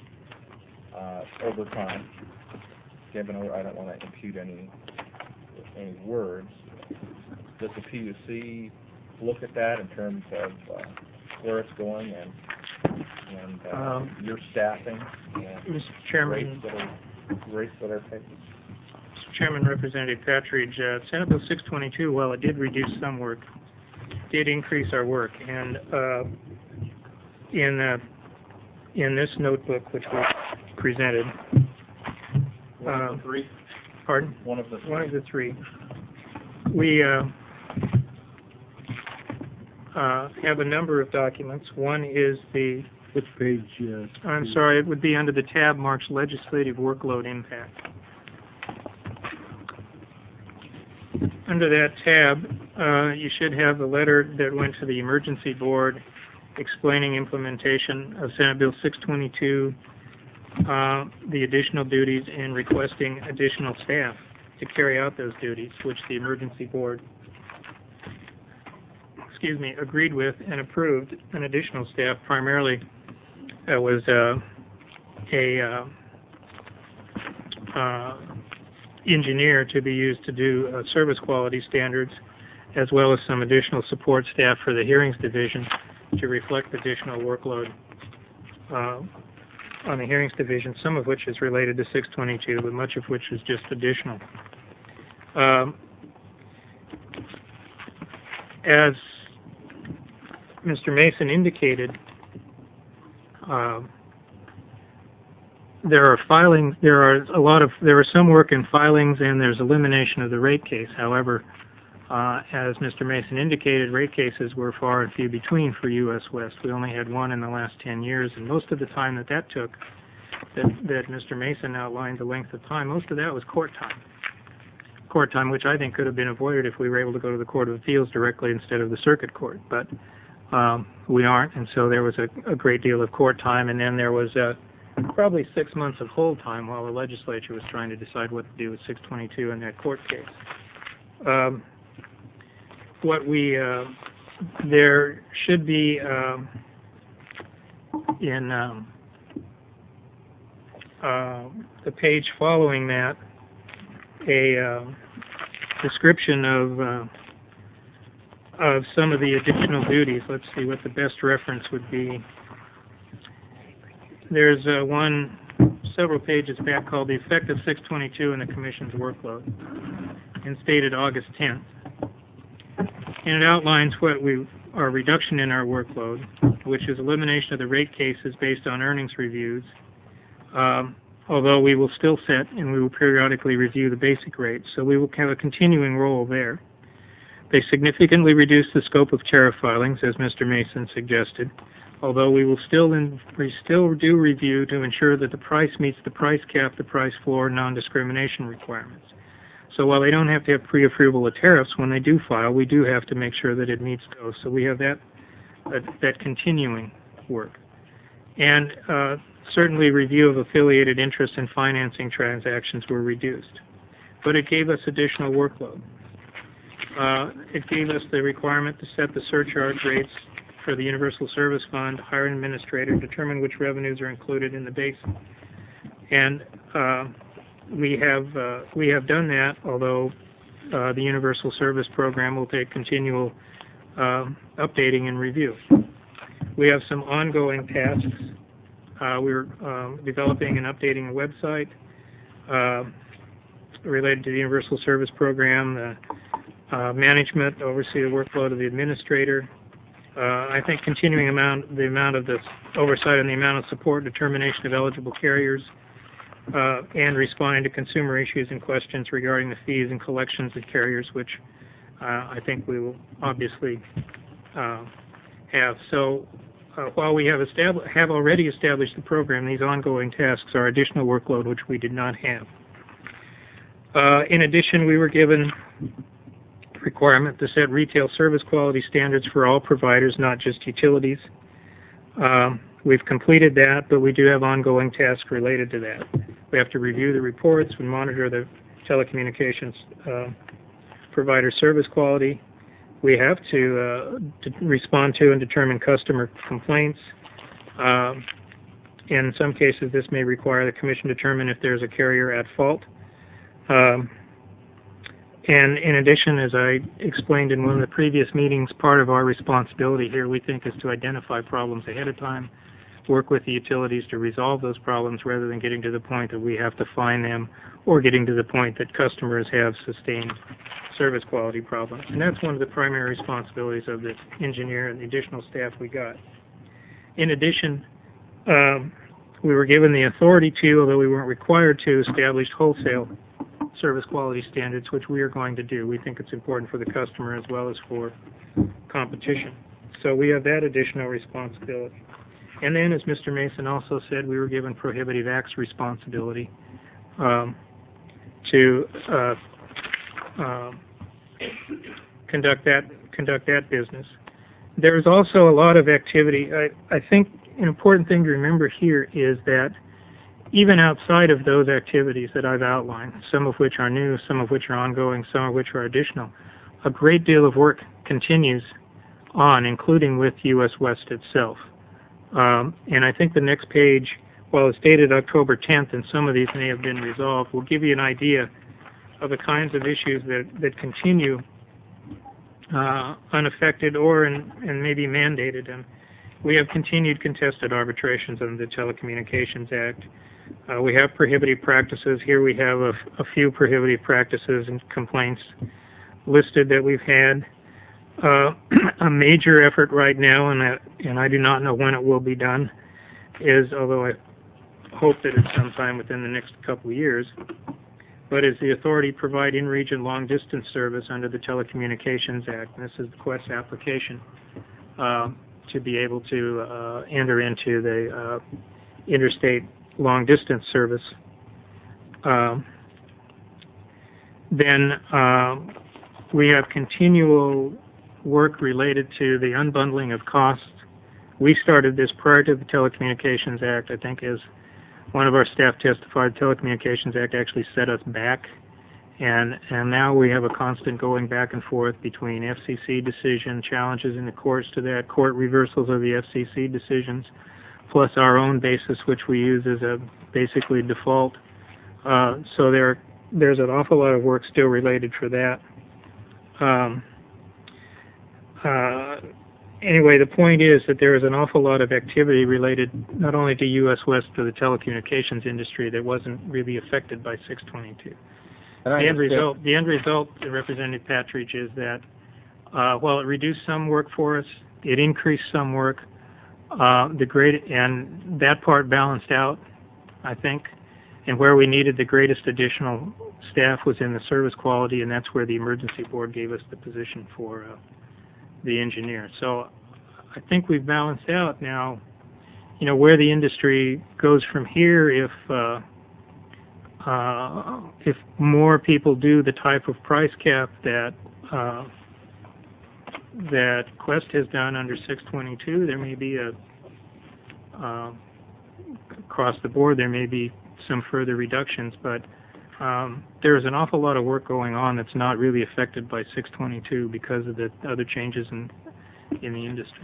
over time, given I don't want to impute any words, does the PUC look at that in terms of where it's going and your staffing and Mr. Chairman, rates that are paid? Mr. Chairman, Representative Patridge, Senate Bill 622, while it did reduce some work, did increase our work, and in this notebook which we presented, one of the three. Pardon? One of the three. We have a number of documents. One is which page? I'm sorry, it would be under the tab marked Legislative Workload Impact. Under that tab, you should have the letter that went to the Emergency Board explaining implementation of Senate Bill 622, the additional duties, and requesting additional staff to carry out those duties, which the Emergency Board agreed with and approved. An additional staff primarily was engineer to be used to do service quality standards, as well as some additional support staff for the hearings division to reflect additional workload on the hearings division, some of which is related to 622, but much of which is just additional. As Mr. Mason indicated, there are some work in filings, and there's elimination of the rate case. However, as Mr. Mason indicated, rate cases were far and few between for U.S. West. We only had one in the last 10 years, and most of the time that took, that Mr. Mason outlined the length of time, most of that was court time, which I think could have been avoided if we were able to go to the Court of Appeals directly instead of the Circuit Court. But we aren't, and so there was a great deal of court time, and then there was probably 6 months of hold time while the legislature was trying to decide what to do with 622 in that court case. There should be in the page following that a description of some of the additional duties. Let's see what the best reference would be. There's one several pages back called The Effect of 622 and the Commission's Workload, and stated August 10th. And it outlines our reduction in our workload, which is elimination of the rate cases based on earnings reviews, although we will still set and we will periodically review the basic rates, so we will have a continuing role there. They significantly reduce the scope of tariff filings, as Mr. Mason suggested, although we still do review to ensure that the price meets the price cap, the price floor, non-discrimination requirements. So while they don't have to have pre-approval of tariffs, when they do file, we do have to make sure that it meets those. So we have that continuing work. And certainly review of affiliated interest and financing transactions were reduced. But it gave us additional workload. It gave us the requirement to set the surcharge rates for the Universal Service Fund, hire an administrator, determine which revenues are included in the base. And we have done that, although the Universal Service Program will take continual updating and review. We have some ongoing tasks. We're developing and updating a website related to the Universal Service Program, management, oversee the workload of the administrator. I think continuing the amount of this oversight on the amount of support, determination of eligible carriers, and responding to consumer issues and questions regarding the fees and collections of carriers, which I think we will obviously have. So while we have already established the program, these ongoing tasks are additional workload which we did not have. In addition, we were given requirement to set retail service quality standards for all providers, not just utilities. We've completed that, but we do have ongoing tasks related to that. We have to review the reports and monitor the telecommunications provider service quality. We have to respond to and determine customer complaints. In some cases, this may require the Commission to determine if there's a carrier at fault. And in addition, as I explained in one of the previous meetings, part of our responsibility here, we think, is to identify problems ahead of time, work with the utilities to resolve those problems rather than getting to the point that we have to find them or getting to the point that customers have sustained service quality problems. And that's one of the primary responsibilities of the engineer and the additional staff we got. In addition, we were given the authority to, although we weren't required to, establish wholesale service quality standards, which we are going to do. We think it's important for the customer as well as for competition. So we have that additional responsibility. And then, as Mr. Mason also said, we were given prohibitive acts responsibility to conduct that business. There is also a lot of activity. I think an important thing to remember here is that even outside of those activities that I've outlined, some of which are new, some of which are ongoing, some of which are additional, a great deal of work continues on, including with U.S. West itself. And I think the next page, while it's dated October 10th, and some of these may have been resolved, will give you an idea of the kinds of issues that continue unaffected or and maybe mandated. And we have continued contested arbitrations under the Telecommunications Act. We have prohibitive practices. Here we have a few prohibitive practices and complaints listed that we've had. A major effort right now, and I do not know when it will be done, is, although I hope that it's sometime within the next couple of years, but is the authority to provide in-region long-distance service under the Telecommunications Act. And this is the Quest application to be able to enter into the interstate long-distance service. Then we have continual work related to the unbundling of costs. We started this prior to the Telecommunications Act. I think as one of our staff testified, the Telecommunications Act actually set us back. And now we have a constant going back and forth between FCC decision, challenges in the courts to that, court reversals of the FCC decisions, plus our own basis, which we use as a basically default. So there's an awful lot of work still related for that. Anyway, the point is that there is an awful lot of activity related not only to U.S. West, but the telecommunications industry that wasn't really affected by 622. The end result, Representative Patridge, is that While it reduced some work for us, it increased some work. And that part balanced out, I think. And where we needed the greatest additional staff was in the service quality, and that's where the emergency board gave us the position for the engineer. So I think we've balanced out now. You know, where the industry goes from here, if more people do the type of price cap that Quest has done under 622, there may be across the board there may be some further reductions, but there's an awful lot of work going on that's not really affected by 622 because of the other changes in the industry.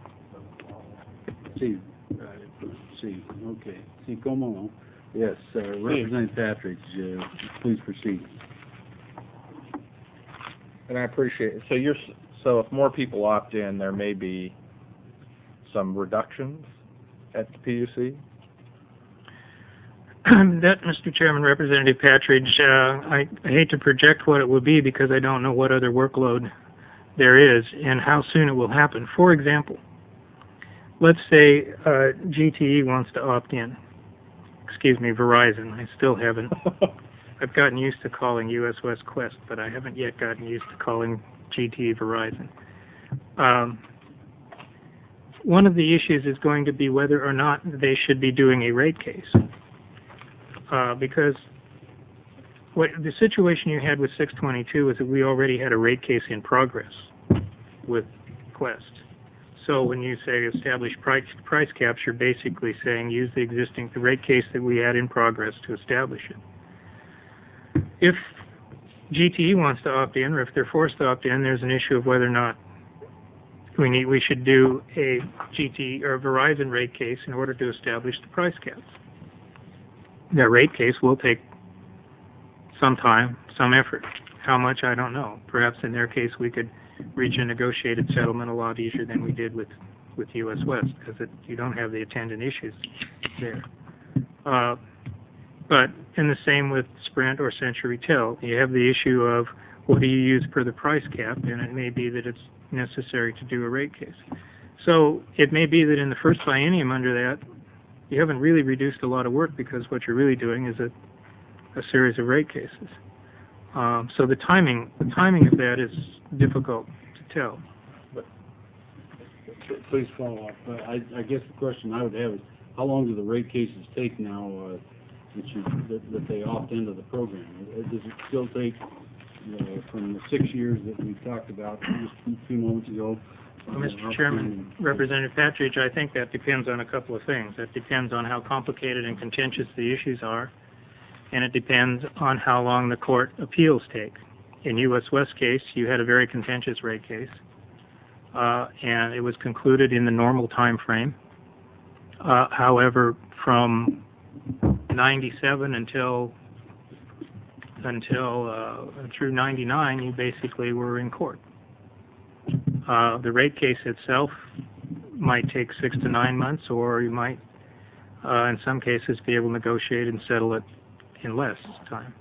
Sí, okay. Sí, cómo no. Yes, Representative Patridge, please proceed. And I appreciate it. So if more people opt in, there may be some reductions at the PUC? That, Mr. Chairman, Representative Patridge, I hate to project what it will be because I don't know what other workload there is and how soon it will happen. For example, let's say GTE wants to opt in. Excuse me, Verizon. I still haven't. I've gotten used to calling US West Quest, but I haven't yet gotten used to calling GTE Verizon. One of the issues is going to be whether or not they should be doing a rate case. Because what the situation you had with 622 is that we already had a rate case in progress with Quest. So when you say establish price caps, you're basically saying use the rate case that we had in progress to establish it. If GTE wants to opt in, or if they're forced to opt in, there's an issue of whether or not we should do a GTE or a Verizon rate case in order to establish the price caps. That rate case will take some time, some effort. How much, I don't know. Perhaps in their case we could reach a negotiated settlement a lot easier than we did with US West, because you don't have the attendant issues there. But in the same with Sprint or CenturyTel, you have the issue of what do you use per the price cap, and it may be that it's necessary to do a rate case. So it may be that in the first biennium under that, you haven't really reduced a lot of work because what you're really doing is a series of rate cases. So the timing of that is difficult to tell. But please follow up. I guess the question I would have is, how long do the rate cases take now that they opt into the program? Does it still take from the 6 years that we talked about just a few moments ago? Well, Mr. Chairman, Representative Patridge, I think that depends on a couple of things. That depends on how complicated and contentious the issues are, and it depends on how long the court appeals take. In US West case, you had a very contentious rate case, and it was concluded in the normal time frame. However, from 97 until through 99, you basically were in court. The rate case itself might take 6 to 9 months, or you might, in some cases, be able to negotiate and settle it in less time.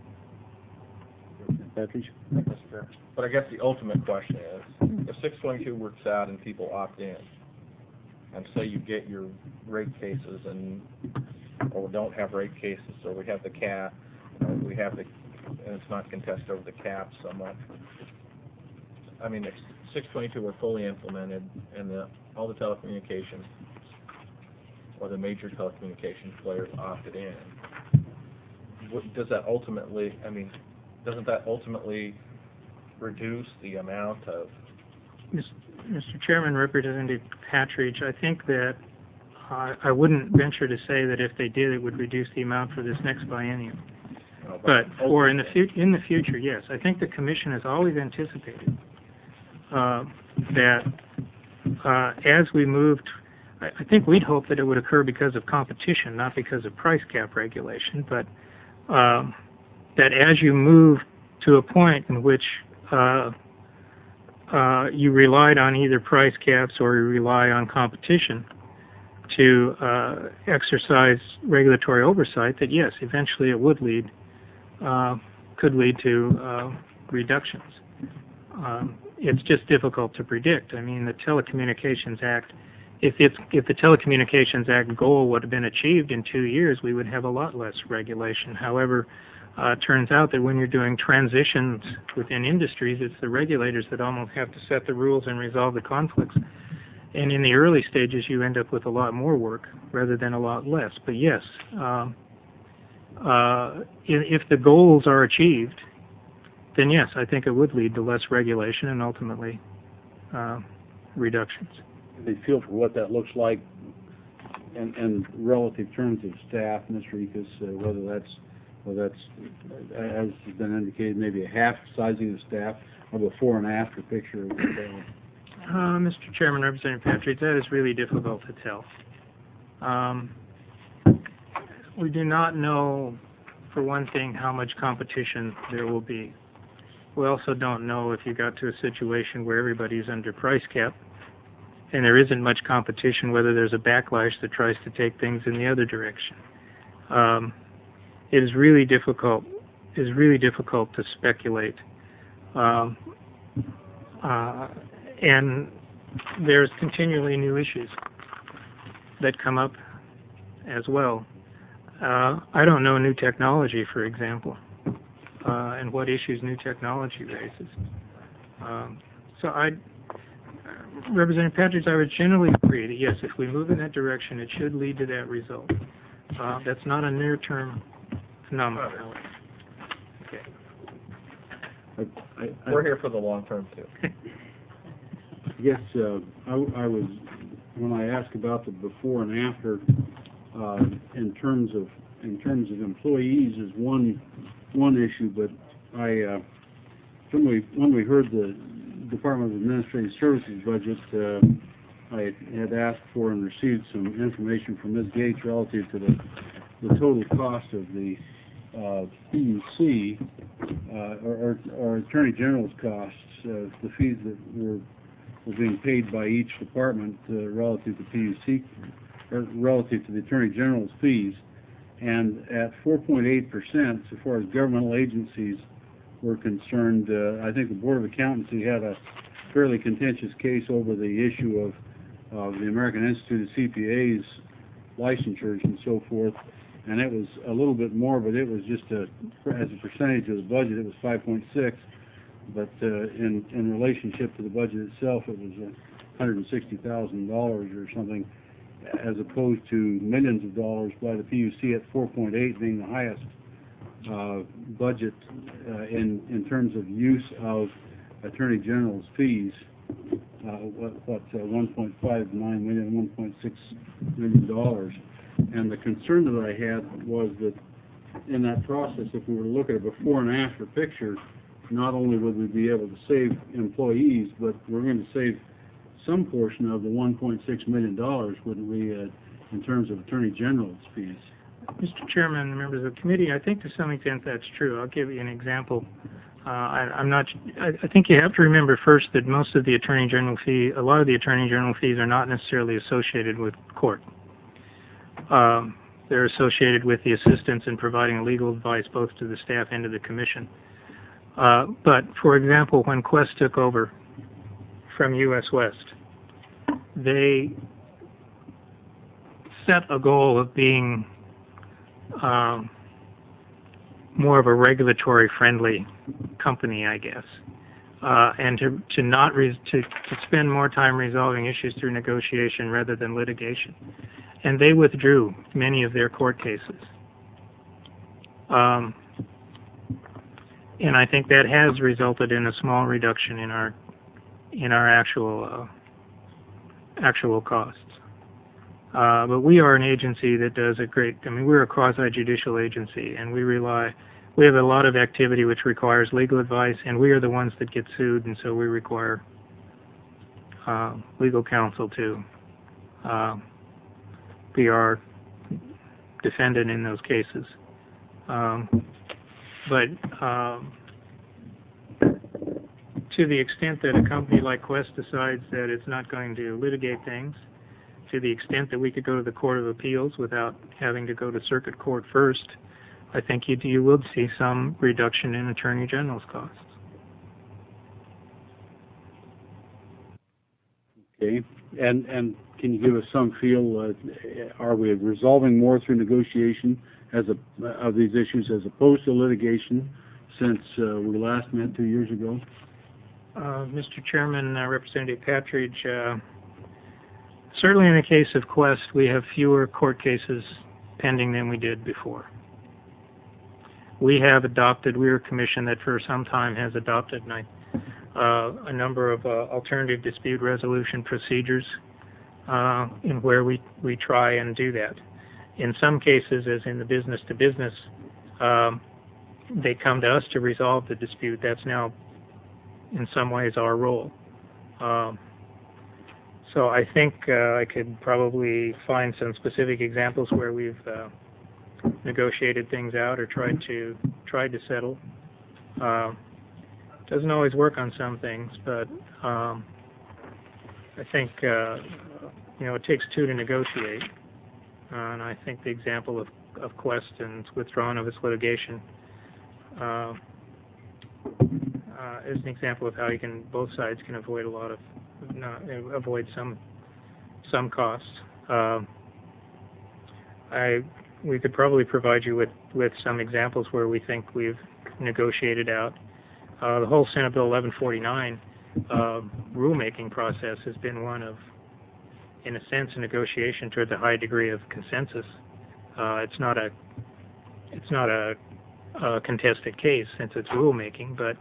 But I guess the ultimate question is, if 622 works out and people opt in, and say you get your rate cases or don't have rate cases, or we have the cap, and it's not contested over the cap so much. I mean, if 622 were fully implemented and all the telecommunications or the major telecommunications players opted in, doesn't that ultimately reduce the amount of... Mr. Chairman, Representative Patridge, I think that I wouldn't venture to say that if they did, it would reduce the amount for this next biennium. But in the future, yes. I think the Commission has always anticipated that as we moved, I think we'd hope that it would occur because of competition, not because of price cap regulation, but that as you move to a point in which you relied on either price caps or you rely on competition to exercise regulatory oversight, that yes, eventually it would could lead to reductions. it's just difficult to predict. I mean, the Telecommunications Act, if the Telecommunications Act goal would have been achieved in 2 years, we would have a lot less regulation. However, it turns out that when you're doing transitions within industries, it's the regulators that almost have to set the rules and resolve the conflicts. And in the early stages, you end up with a lot more work rather than a lot less. But yes, if the goals are achieved, then yes, I think it would lead to less regulation and ultimately reductions. They feel for what that looks like in relative terms of staff, Mr. Ekus, whether that's, as has been indicated, maybe a half sizing of staff, or before and after picture of the staff. Mr. Chairman, Representative Patrick, that is really difficult to tell. We do not know, for one thing, how much competition there will be. We also don't know if you got to a situation where everybody's under price cap and there isn't much competition, whether there's a backlash that tries to take things in the other direction. It is really difficult. It is really difficult to speculate. And there's continually new issues that come up as well. I don't know new technology, for example, and what issues new technology raises. Representative Patrick, I would generally agree that, yes, if we move in that direction, it should lead to that result. That's not a near-term phenomenon, however. Okay. We're here for the long term, too. Yes, I was, when I asked about the before and after, in terms of employees is one issue, but when we heard the Department of Administrative Services budget, I had asked for and received some information from Ms. Gates relative to the total cost of the PUC or Attorney General's costs, the fees that were being paid by each department relative to PUC, or relative to the Attorney General's fees. And at 4.8%, so far as governmental agencies were concerned, I think the Board of Accountancy had a fairly contentious case over the issue of the American Institute of CPAs licensures and so forth, and it was a little bit more, but it was just as a percentage of the budget, it was 5.6. But in relationship to the budget itself, it was $160,000 or something, as opposed to millions of dollars by the PUC at 4.8 being the highest budget in terms of use of Attorney General's fees. 1.59 million, $1.6 million. And the concern that I had was that in that process, if we were to look at a before and after picture, not only would we be able to save employees, but we're going to save some portion of the $1.6 million, wouldn't we, in terms of Attorney General's fees? Mr. Chairman and members of the committee, I think to some extent that's true. I'll give you an example. I think you have to remember first that most of the Attorney General fee, a lot of the Attorney General fees are not necessarily associated with court. They're associated with the assistance in providing legal advice both to the staff and to the commission. But, for example, when Quest took over from U.S. West, they set a goal of being more of a regulatory-friendly company, I guess, and to spend more time resolving issues through negotiation rather than litigation. And they withdrew many of their court cases. And I think that has resulted in a small reduction in our actual costs. But we are an agency that does we're a quasi-judicial agency, and we have a lot of activity which requires legal advice, and we are the ones that get sued, and so we require legal counsel to be our defendant in those cases. But to the extent that a company like Quest decides that it's not going to litigate things, to the extent that we could go to the Court of Appeals without having to go to circuit court first, I think you will see some reduction in Attorney General's costs. Okay, and can you give us some feel, are we resolving more through negotiation of these issues as opposed to litigation since we last met 2 years ago? Mr. Chairman, Representative Patridge, certainly in the case of Quest, we have fewer court cases pending than we did before. We are a commission that for some time has adopted a number of alternative dispute resolution procedures in where we try and do that. In some cases, as in the business-to-business, they come to us to resolve the dispute. That's now, in some ways, our role. So I think I could probably find some specific examples where we've negotiated things out or tried to settle. Doesn't always work on some things, but I think it takes two to negotiate. And I think the example of Quest and its withdrawal of its litigation is an example of how both sides can avoid some costs. We could probably provide you with some examples where we think we've negotiated out. The whole Senate Bill 1149 rulemaking process has been one of, in a sense, a negotiation towards a high degree of consensus. It's not a contested case since it's rulemaking, but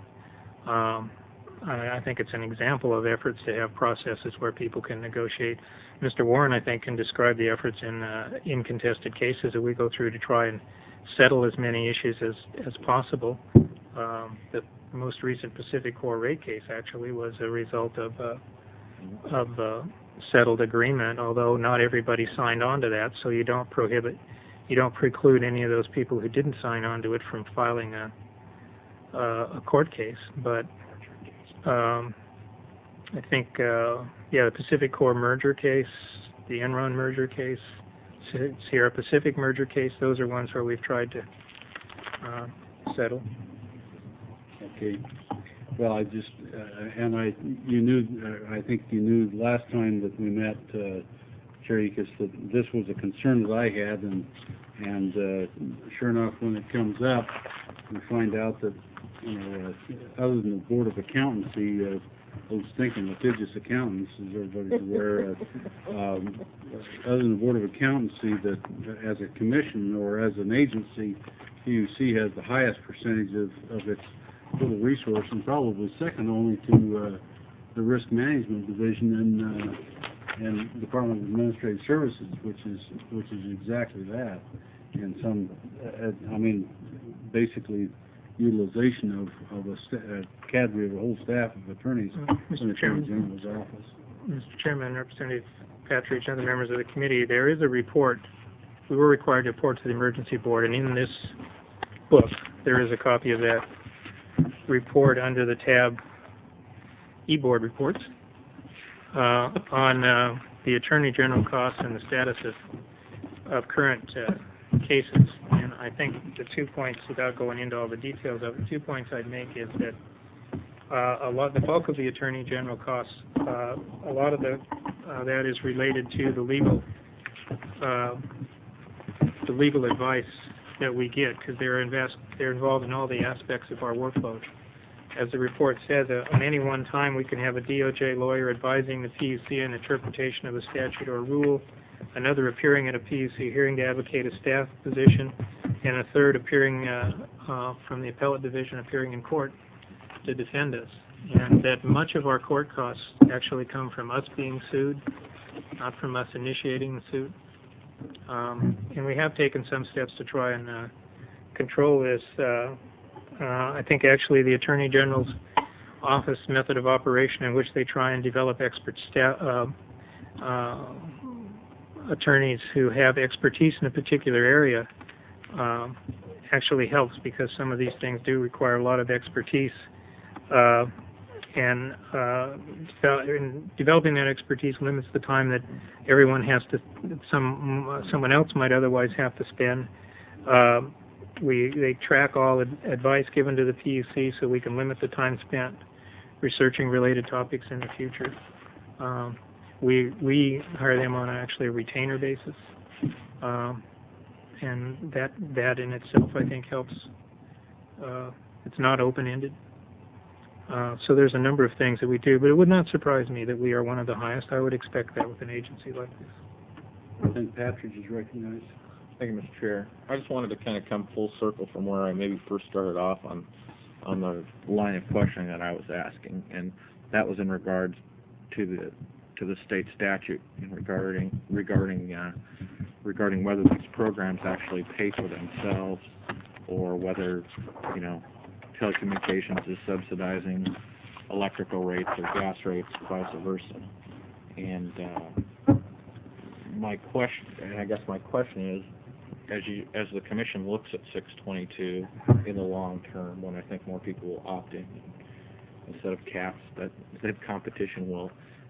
I think it's an example of efforts to have processes where people can negotiate. Mr. Warren, I think, can describe the efforts in contested cases that we go through to try and settle as many issues as possible. The most recent Pacific Core rate case actually was a result of a settled agreement, although not everybody signed on to that, so you don't preclude any of those people who didn't sign on to it from filing a court case. But I think, the Pacific Core merger case, the Enron merger case, Sierra Pacific merger case, those are ones where we've tried to settle. Okay. Well, I think you knew last time that we met, Chericus, that this was a concern that I had, and sure enough, when it comes up, we find out that other than the Board of Accountancy, those stinking litigious accountants, as everybody's aware, other than the Board of Accountancy, that as a commission or as an agency, PUC has the highest percentage of its total resource, and probably second only to the Risk Management Division and Department of Administrative Services, which is exactly that. And some, basically utilization of a cadre of a whole staff of attorneys in the Attorney General's office. Mr. Chairman, Representative Patridge, and other members of the committee, there is a report. We were required to report to the Emergency Board, and in this book, there is a copy of that report under the tab E-Board Reports on the Attorney General costs and the status of current cases. And I think the 2 points, without going into all the details of it, 2 points I'd make is that the bulk of the Attorney General costs, a lot of that is related to the legal advice that we get, because they're involved in all the aspects of our workload. As the report says, on any one time we can have a DOJ lawyer advising the PUC an interpretation of a statute or rule, another appearing at a PUC hearing to advocate a staff position, and a third appearing from the appellate division appearing in court to defend us. And that much of our court costs actually come from us being sued, not from us initiating the suit. And we have taken some steps to try and control this. I think actually the Attorney General's office method of operation in which they try and develop expert attorneys who have expertise in a particular area actually helps, because some of these things do require a lot of expertise. And developing that expertise limits the time that everyone has to, someone else might otherwise have to spend. They track all advice given to the PUC so we can limit the time spent researching related topics in the future. We hire them on actually a retainer basis, and that in itself I think helps. It's not open-ended. So there's a number of things that we do, but it would not surprise me that we are one of the highest. I would expect that with an agency like this. I think Patridge is recognized. Thank you, Mr. Chair. I just wanted to kind of come full circle from where I maybe first started off on the line of questioning that I was asking, and that was in regards to the state statute regarding whether these programs actually pay for themselves, or whether telecommunications is subsidizing electrical rates or gas rates, vice versa. And my question is, as the commission looks at 622 in the long term, when I think more people will opt in instead of caps, that competition will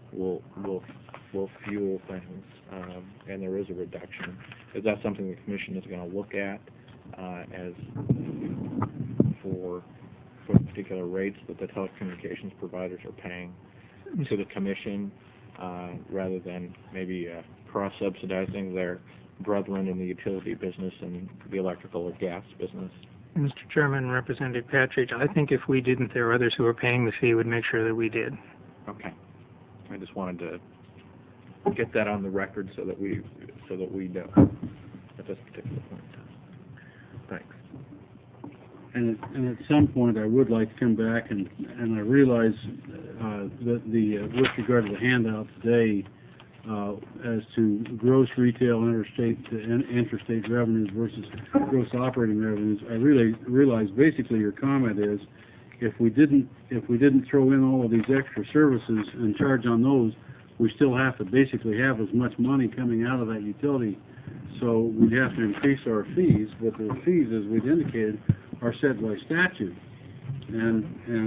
fuel things, and there is a reduction. Is that something the commission is going to look at as for the particular rates that the telecommunications providers are paying to the commission, rather than maybe cross-subsidizing their brethren in the utility business and the electrical or gas business? Mr. Chairman, Representative Patridge, I think if we didn't, there are others who are paying the fee would make sure that we did. Okay. I just wanted to get that on the record so that we know at this particular point in time. Thanks. And at some point, I would like to come back and I realize that with regard to the handout today, as to gross retail interstate revenues versus gross operating revenues, I really realize basically your comment is if we didn't throw in all of these extra services and charge on those, we still have to basically have as much money coming out of that utility. So we'd have to increase our fees, but the fees, as we've indicated, are set by statute. And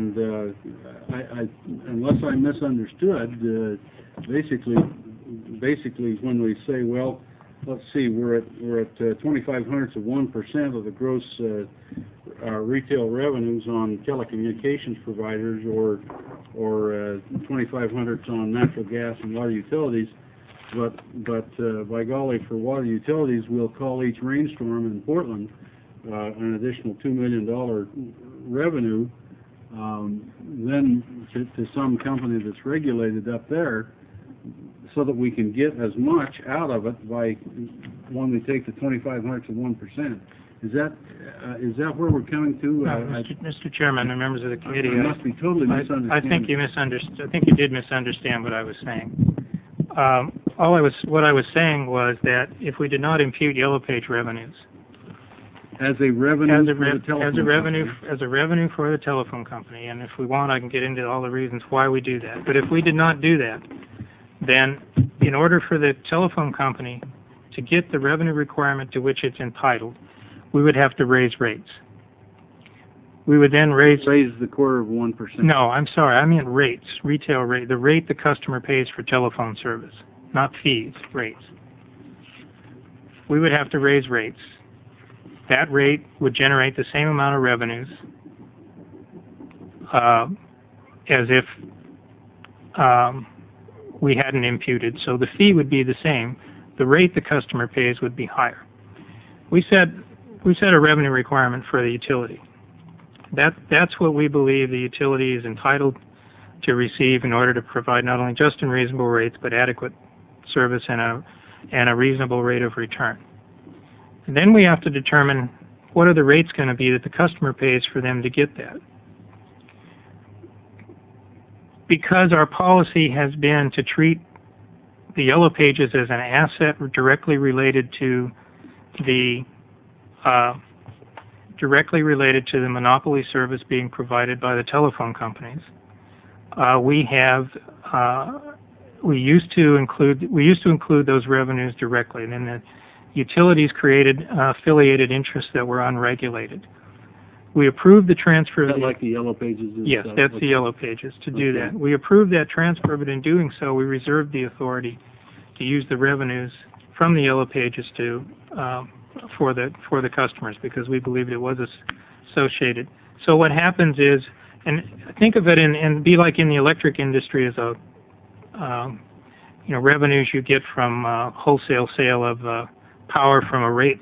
I unless I misunderstood, basically when we say, well, let's see, we're at 0.25 of 1% of the gross retail revenues on telecommunications providers, or 0.25 on natural gas and water utilities. But by golly, for water utilities, we'll call each rainstorm in Portland an additional $2 million revenue, then to some company that's regulated up there, so that we can get as much out of it by when we take the 0.25 of 1%. Is that where we're coming to? Mr. Chairman and members of the committee, I must be totally misunderstanding. I think you misunderstood. I think you did misunderstand what I was saying. What I was saying was that if we did not impute Yellow Page revenues as a revenue for the telephone company, and if we want, I can get into all the reasons why we do that. But if we did not do that, then in order for the telephone company to get the revenue requirement to which it's entitled, we would have to raise rates. We would then raise the 0.25%. No, I'm sorry. I meant rates, retail rate, the rate the customer pays for telephone service, not fees, rates. We would have to raise rates. That rate would generate the same amount of revenues as if we hadn't imputed. So the fee would be the same. The rate the customer pays would be higher. We set a revenue requirement for the utility. That's what we believe the utility is entitled to receive in order to provide not only just and reasonable rates, but adequate service and a reasonable rate of return. And then we have to determine what are the rates going to be that the customer pays for them to get that. Because our policy has been to treat the Yellow Pages as an asset directly related to the monopoly service being provided by the telephone companies, we used to include those revenues directly, and then the utilities created affiliated interests that were unregulated. We approved the transfer. Is that like the Yellow Pages? Yes, that's the Yellow Pages to do that. We approved that transfer, but in doing so, we reserved the authority to use the revenues from the Yellow Pages for the customers, because we believed it was associated. So what happens is, and think of it and be like in the electric industry as revenues you get from wholesale sale of power from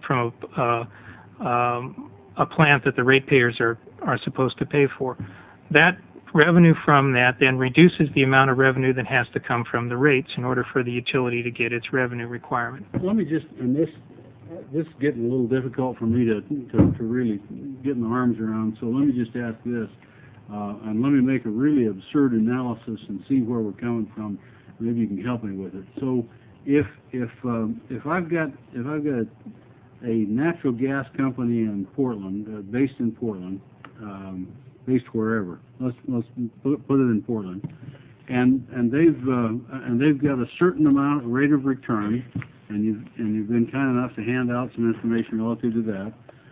a plant that the ratepayers are supposed to pay for. That revenue from that then reduces the amount of revenue that has to come from the rates in order for the utility to get its revenue requirement. Let me just, and this is getting a little difficult for me to really get my arms around, so let me just ask this, and let me make a really absurd analysis and see where we're coming from. Maybe you can help me with it. So if I've got a natural gas company in Portland, based in Portland, based wherever. Let's put it in Portland, and they've got a certain amount of rate of return, and you've been kind enough to hand out some information relative to that,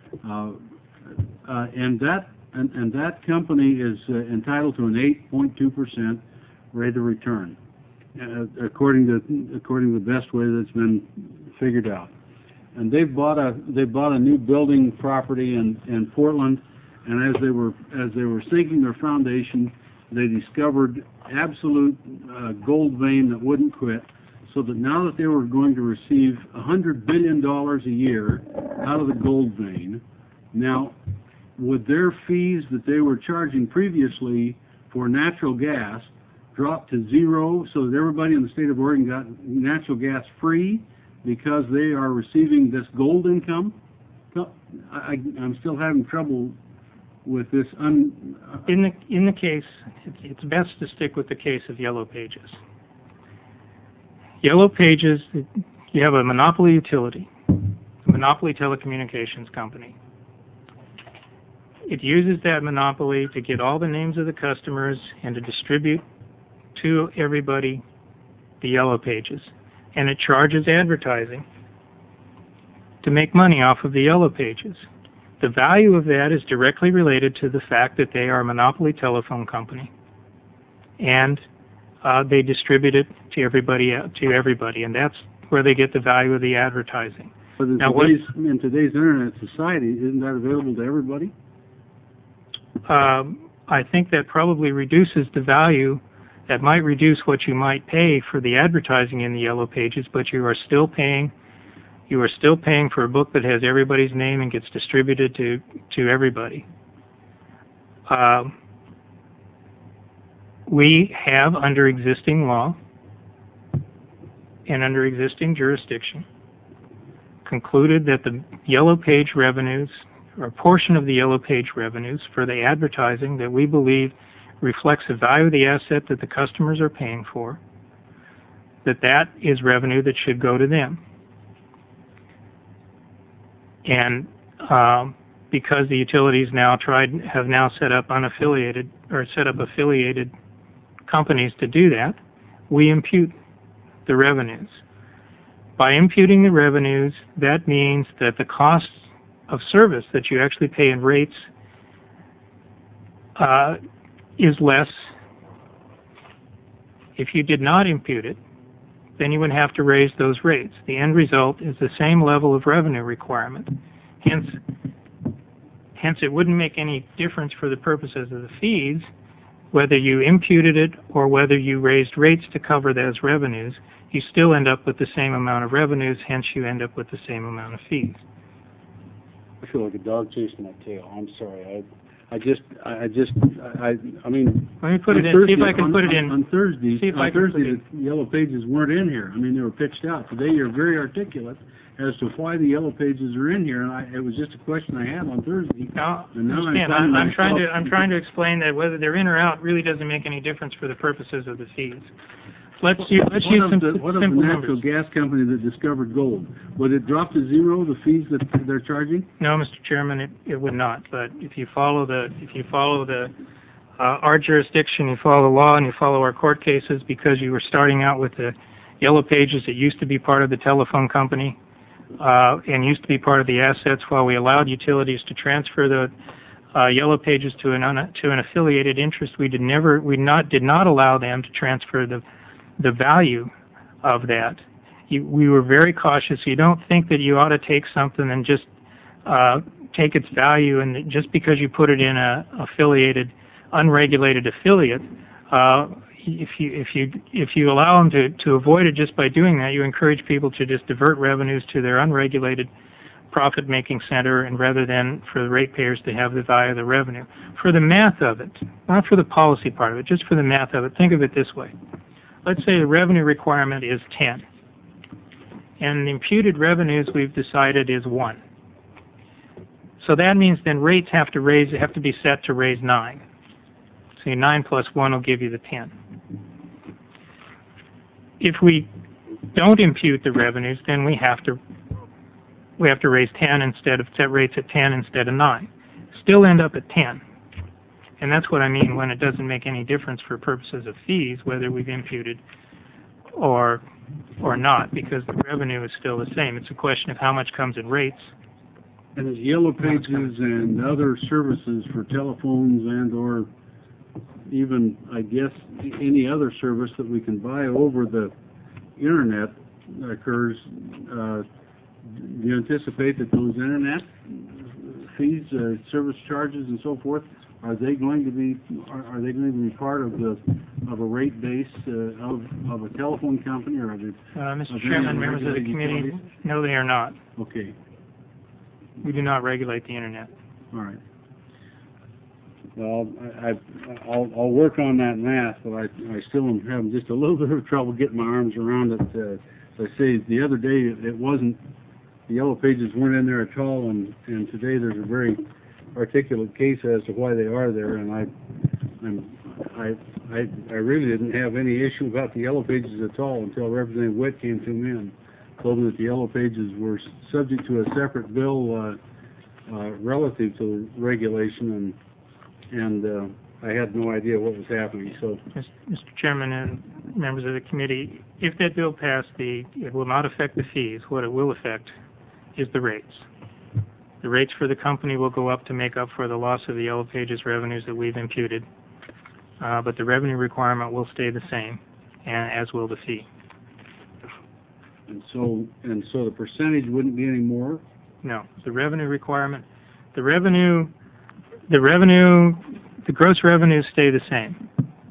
and that company is entitled to an 8.2% rate of return, according to the best way that's been figured out. And they bought a new building property in Portland, and as they were sinking their foundation, they discovered absolute gold vein that wouldn't quit. So that now that they were going to receive $100 billion a year out of the gold vein, now would their fees that they were charging previously for natural gas drop to zero, so that everybody in the state of Oregon got natural gas free because they are receiving this gold income? I'm still having trouble with this. In the case, it's best to stick with the case of Yellow Pages. Yellow Pages, you have a monopoly utility, a monopoly telecommunications company. It uses that monopoly to get all the names of the customers and to distribute to everybody the Yellow Pages. And it charges advertising to make money off of the Yellow Pages. The value of that is directly related to the fact that they are a monopoly telephone company, and they distribute it to everybody, and that's where they get the value of the advertising. But in today's internet society, isn't that available to everybody? I think that probably reduces the value. That might reduce what you might pay for the advertising in the Yellow Pages, but you are still paying for a book that has everybody's name and gets distributed to everybody. We have, under existing law and under existing jurisdiction, concluded that the Yellow Page revenues, or a portion of the Yellow Page revenues for the advertising that we believe reflects the value of the asset that the customers are paying for, that is revenue that should go to them. And because the utilities have now set up affiliated companies to do that, we impute the revenues. By imputing the revenues, that means that the cost of service that you actually pay in rates is less. If you did not impute it, then you would have to raise those rates. The end result is the same level of revenue requirement. Hence, it wouldn't make any difference for the purposes of the fees whether you imputed it or whether you raised rates to cover those revenues. You still end up with the same amount of revenues, hence you end up with the same amount of fees. I feel like a dog chasing my tail. I'm sorry. I mean. Let me put it in. See if I can put it in. On Thursday, the Yellow Pages weren't in here. I mean, they were pitched out. Today, you're very articulate as to why the Yellow Pages are in here, and it was just a question I had on Thursday. I'm trying to explain that whether they're in or out really doesn't make any difference for the purposes of the fees. Let's use some simple What of the natural gas company that discovered gold? Would it drop to zero, the fees that they're charging? No, Mr. Chairman, it would not. But if you follow our jurisdiction, you follow the law, and you follow our court cases, because you were starting out with the Yellow Pages that used to be part of the telephone company and used to be part of the assets, while we allowed utilities to transfer the Yellow Pages to an affiliated interest, we did not allow them to transfer the value of that. We were very cautious. You don't think that you ought to take something and just take its value, and just because you put it in a affiliated, unregulated affiliate, if you allow them to avoid it just by doing that, you encourage people to just divert revenues to their unregulated profit-making center, and rather than for the ratepayers to have the value of the revenue. For the math of it, not for the policy part of it, just for the math of it, think of it this way. Let's say the revenue requirement is 10, and the imputed revenues we've decided is 1. So that means then rates have to be set to raise 9. So 9 plus 1 will give you the 10. If we don't impute the revenues, then we have to raise 10 instead of set rates at 10 instead of 9. Still end up at 10. And that's what I mean when it doesn't make any difference for purposes of fees whether we've imputed or not, because the revenue is still the same. It's a question of how much comes in rates. And the Yellow Pages and other services for telephones and or even, I guess, any other service that we can buy over the Internet occurs, do you anticipate that those Internet fees, service charges, and so forth, are they going to be part of a rate base of a telephone company, or are they? Mr. Chairman, members of the committee, no, they are not. Okay. We do not regulate the Internet. All right. Well, I'll work on that math, but I still am having just a little bit of trouble getting my arms around it. As I say, the other day it wasn't, the Yellow Pages weren't in there at all, and today there's a very articulate case as to why they are there, and I really didn't have any issue about the Yellow Pages at all until Representative Witt came to me and told me that the Yellow Pages were subject to a separate bill relative to regulation, and I had no idea what was happening. So, Mr. Chairman and members of the committee, if that bill passed, it will not affect the fees. What it will affect is the rates. The rates for the company will go up to make up for the loss of the Yellow Pages revenues that we've imputed, but the revenue requirement will stay the same, and as will the fee. And so the percentage wouldn't be any more? No, the revenue requirement, the gross revenues stay the same.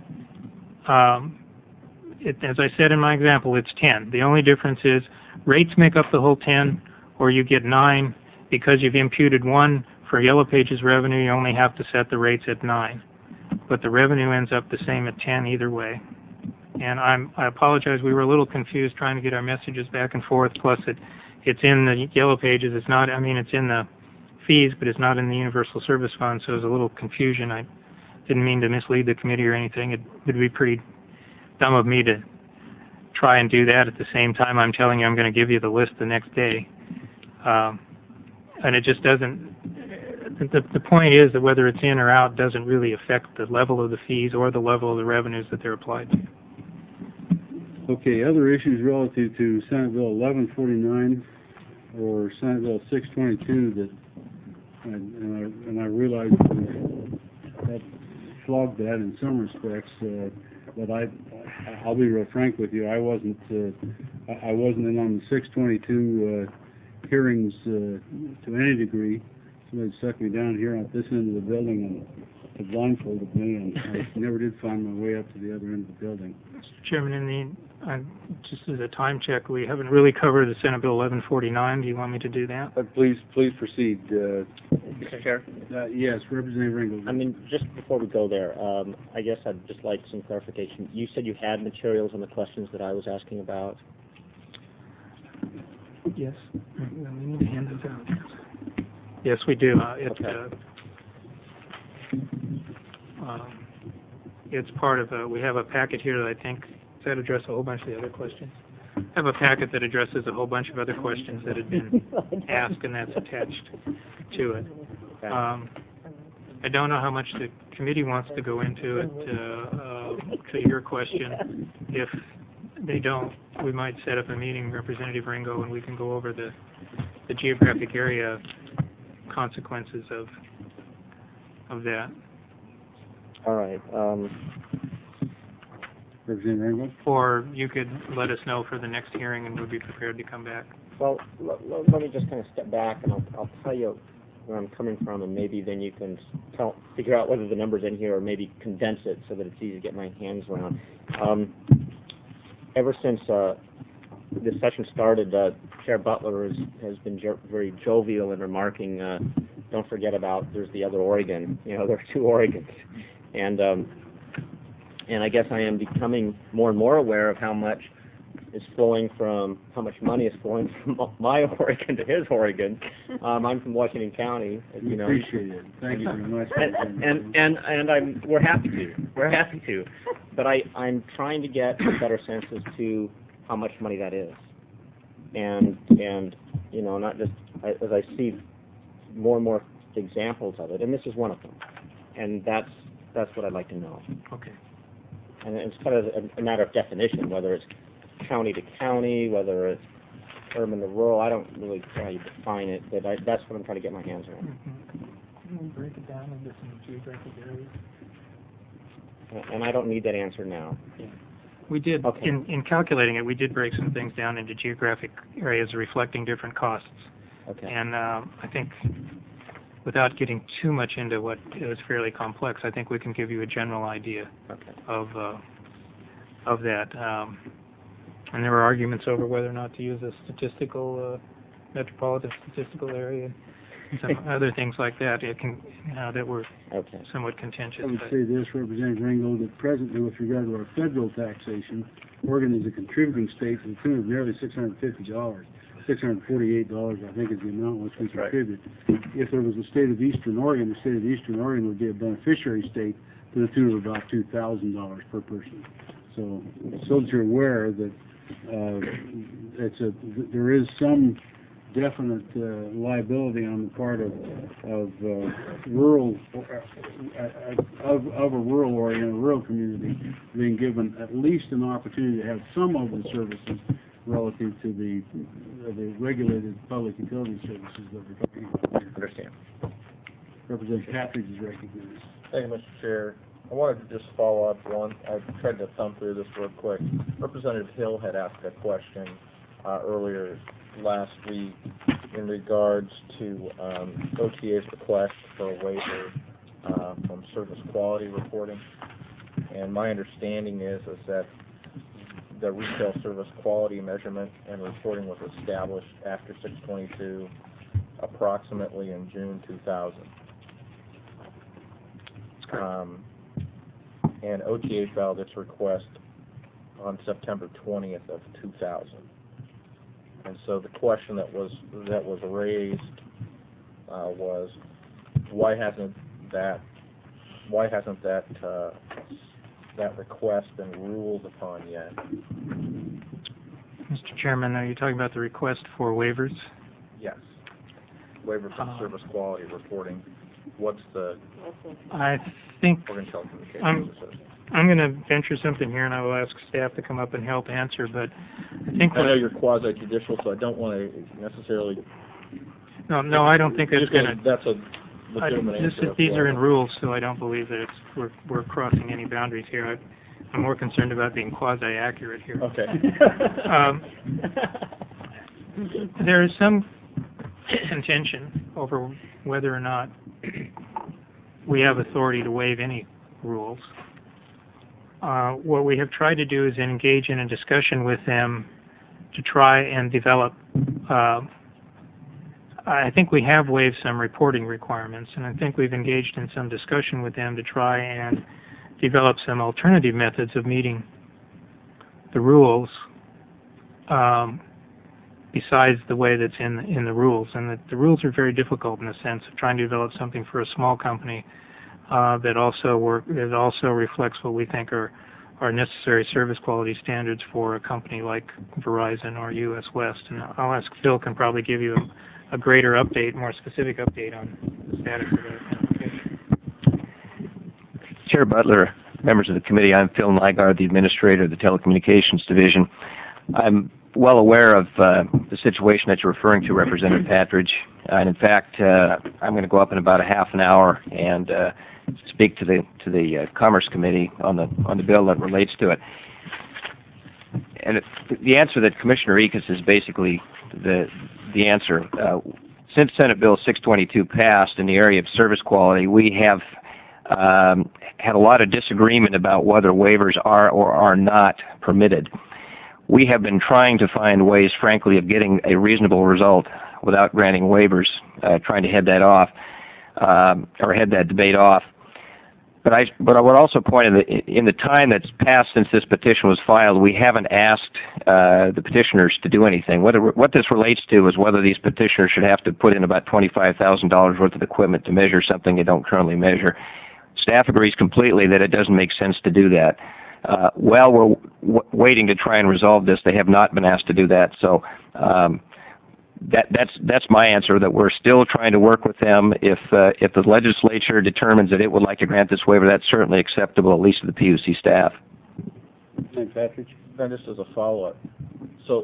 As I said in my example, it's 10. The only difference is rates make up the whole 10, or you get 9. Because you've imputed 1 for Yellow Pages revenue, you only have to set the rates at 9. But the revenue ends up the same at 10 either way. And I apologize, we were a little confused trying to get our messages back and forth, plus it's in the Yellow Pages, it's in the fees, but it's not in the Universal Service Fund, so there's a little confusion. I didn't mean to mislead the committee or anything. It would be pretty dumb of me to try and do that at the same time I'm telling you I'm going to give you the list the next day. And it just doesn't, the point is that whether it's in or out doesn't really affect the level of the fees or the level of the revenues that they're applied to. Okay, other issues relative to Senate Bill 1149 or Senate Bill 622 that, and I realize that flogged that in some respects, but I'll be real frank with you, I wasn't in on the 622 hearings to any degree. Somebody stuck me down here at this end of the building and blindfolded me, and I never did find my way up to the other end of the building. Mr. Chairman, just as a time check, we haven't really covered the Senate Bill 1149. Do you want me to do that? Please proceed. Mr. Chair? Yes, Representative Ringgold. I mean, just before we go there, I guess I'd just like some clarification. You said you had materials on the questions that I was asking about. Yes. We need to hand those out. Yes, we do. It's part of we have a packet here that I think that addresses a whole bunch of the other questions. I have a packet that addresses a whole bunch of other questions that had been asked, and that's attached to it. I don't know how much the committee wants to go into it to your question. If they don't, we might set up a meeting, Representative Ringo, and we can go over the geographic area consequences of that. All right. Representative Ringo? Or you could let us know for the next hearing, and we'll be prepared to come back. Well, let me just kind of step back, and I'll tell you where I'm coming from, and maybe then you can figure out whether the number's in here, or maybe condense it so that it's easy to get my hands around. Ever since this session started, Chair Butler has been very jovial in remarking, don't forget about there's the other Oregon. There are two Oregons, and I guess I am becoming more and more aware of how much money is flowing from my Oregon to his Oregon. I'm from Washington County, as you know. Appreciate it. Thank you very much. And we're happy to. But I'm trying to get a better sense as to how much money that is, and not just as I see more and more examples of it, and this is one of them, and that's what I'd like to know. Okay. And it's kind of a matter of definition, whether it's county to county, whether it's urban to rural. I don't really try to define it, but that's what I'm trying to get my hands around. Mm-hmm. Can we break it down into some geographic areas? And I don't need that answer now. Yeah. We did, okay. In calculating it, we did break some things down into geographic areas reflecting different costs. Okay. And I think, without getting too much into what is fairly complex, I think we can give you a general idea of that. And there were arguments over whether or not to use a metropolitan statistical area, and some other things like that. That were somewhat contentious. I would say this, Representative Ringo, that presently, with regard to our federal taxation, Oregon is a contributing state to the tune of nearly $650. $648, I think, is the amount which we contribute. Right. If there was a state of Eastern Oregon, the state of Eastern Oregon would be a beneficiary state to the tune of about $2,000 per person. So that you're aware that there is some definite liability on the part of rural of a rural Oregon, a rural community, being given at least an opportunity to have some of the services relative to the regulated public utility services that we're talking about. Understand. Representative Patridge is recognized. Thank you, Mr. Chair. I wanted to just follow up one. I tried to thumb through this real quick. Representative Hill had asked a question earlier last week in regards to OTA's request for a waiver from service quality reporting. And my understanding is that the retail service quality measurement and reporting was established after 6/22, approximately in June 2000. And OTA filed its request on September 20th of 2000. And so the question that was raised was why hasn't that request been ruled upon yet? Mr. Chairman, are you talking about the request for waivers? Yes. Waiver from service quality reporting. What's the? I think I'm going to venture something here, and I will ask staff to come up and help answer. But I think I know you're quasi-judicial, so I don't want to necessarily. No, I don't think that's going to. That's a legitimate answer. These are in rules, so I don't believe that we're crossing any boundaries here. I'm more concerned about being quasi-accurate here. Okay. There is some contention over whether or not we have authority to waive any rules. What we have tried to do is engage in a discussion with them to try and develop. I think we have waived some reporting requirements, and I think we've engaged in some discussion with them to try and develop some alternative methods of meeting the rules besides the way that's in the rules. And the rules are very difficult in the sense of trying to develop something for a small company that also reflects what we think are necessary service quality standards for a company like Verizon or U.S. West. And I'll ask Phil can probably give you a greater update, more specific update on the status of that application. Chair Butler, members of the committee, I'm Phil Nygaard, the Administrator of the Telecommunications Division. I'm well aware of the situation that you're referring to, Representative Patridge. And in fact, I'm going to go up in about a half an hour and speak to the Commerce Committee on the bill that relates to it. And the answer that Commissioner Ekus is basically the answer. since Senate Bill 622 passed in the area of service quality, we have had a lot of disagreement about whether waivers are or are not permitted. We have been trying to find ways, frankly, of getting a reasonable result without granting waivers, trying to head that off, or head that debate off. But I would also point in the time that's passed since this petition was filed, we haven't asked the petitioners to do anything. What this relates to is whether these petitioners should have to put in about $25,000 worth of equipment to measure something they don't currently measure. Staff agrees completely that it doesn't make sense to do that. While we're waiting to try and resolve this, they have not been asked to do that. So that's my answer, that we're still trying to work with them. If the legislature determines that it would like to grant this waiver, that's certainly acceptable, at least to the PUC staff. Thanks, Patrick. Then just as a follow-up, so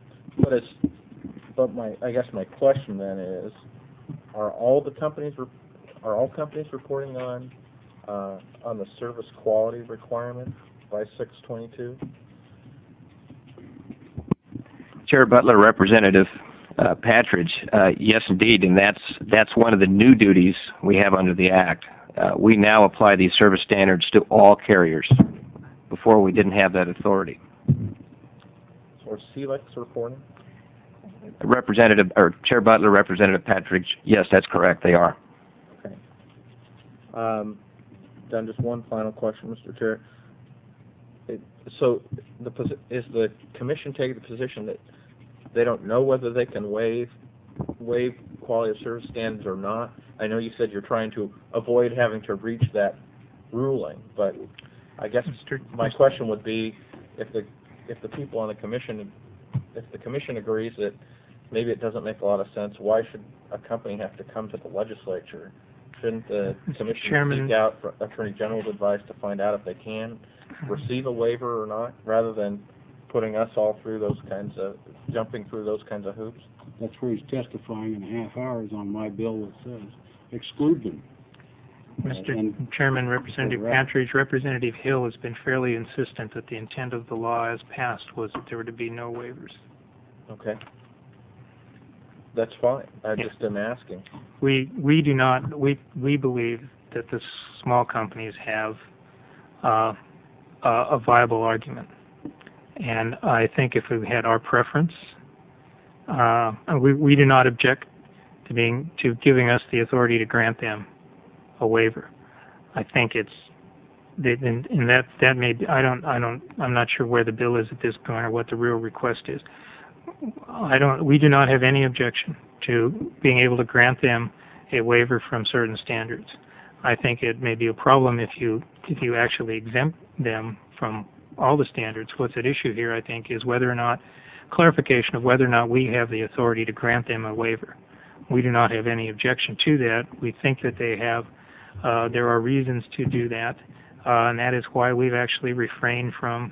I guess my question then is, are all companies reporting on the service quality requirement by 622? Chair Butler, Representative Patridge, yes, indeed, and that's one of the new duties we have under the Act. We now apply these service standards to all carriers. Before, we didn't have that authority. So are CLECs reporting? Chair Butler, Representative Patridge, yes, that's correct, they are. Okay. Then just one final question, Mr. Chair. So is the commission taking the position that they don't know whether they can waive quality of service standards or not? I know you said you're trying to avoid having to reach that ruling, but I guess my question would be, if the people on the commission, if the commission agrees that maybe it doesn't make a lot of sense, why should a company have to come to the legislature? Shouldn't the commission seek out Attorney General's advice to find out if they can receive a waiver or not, rather than putting us all through jumping through those kinds of hoops? That's where he's testifying in a half hour is on my bill that says exclude them. Mr. Chairman, Representative Patridge, Representative Hill has been fairly insistent that the intent of the law as passed was that there were to be no waivers. Okay. That's fine. I just am asking. We do not. We believe that the small companies have a viable argument, and I think if we had our preference, we do not object to giving us the authority to grant them a waiver. I think that may be, I'm not sure where the bill is at this point or what the real request is. We do not have any objection to being able to grant them a waiver from certain standards. I think it may be a problem if you actually exempt them from all the standards. What's at issue here, I think, is clarification of whether or not we have the authority to grant them a waiver. We do not have any objection to that. We think that they have. There are reasons to do that, and that is why we've actually refrained from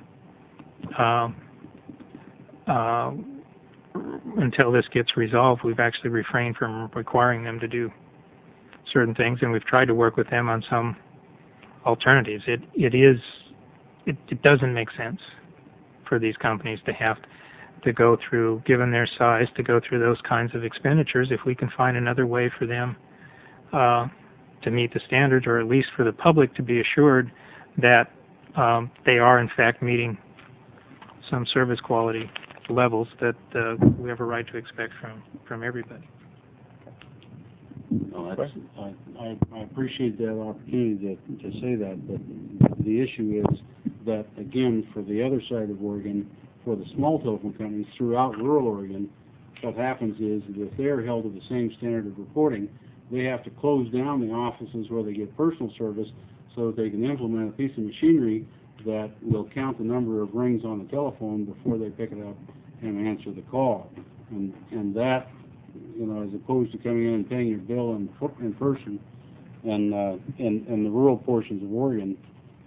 until this gets resolved, we've actually refrained from requiring them to do certain things, and we've tried to work with them on some alternatives. It doesn't make sense for these companies to have to go through, given their size, to go through those kinds of expenditures. If we can find another way for them to meet the standards, or at least for the public to be assured that they are in fact meeting some service quality levels that we have a right to expect from everybody. No, I appreciate that opportunity to say that, but the issue is that, again, for the other side of Oregon, for the small telephone companies throughout rural Oregon, what happens is that if they're held to the same standard of reporting, they have to close down the offices where they get personal service so that they can implement a piece of machinery that will count the number of rings on the telephone before they pick it up and answer the call. And that, as opposed to coming in and paying your bill in person, and in the rural portions of Oregon,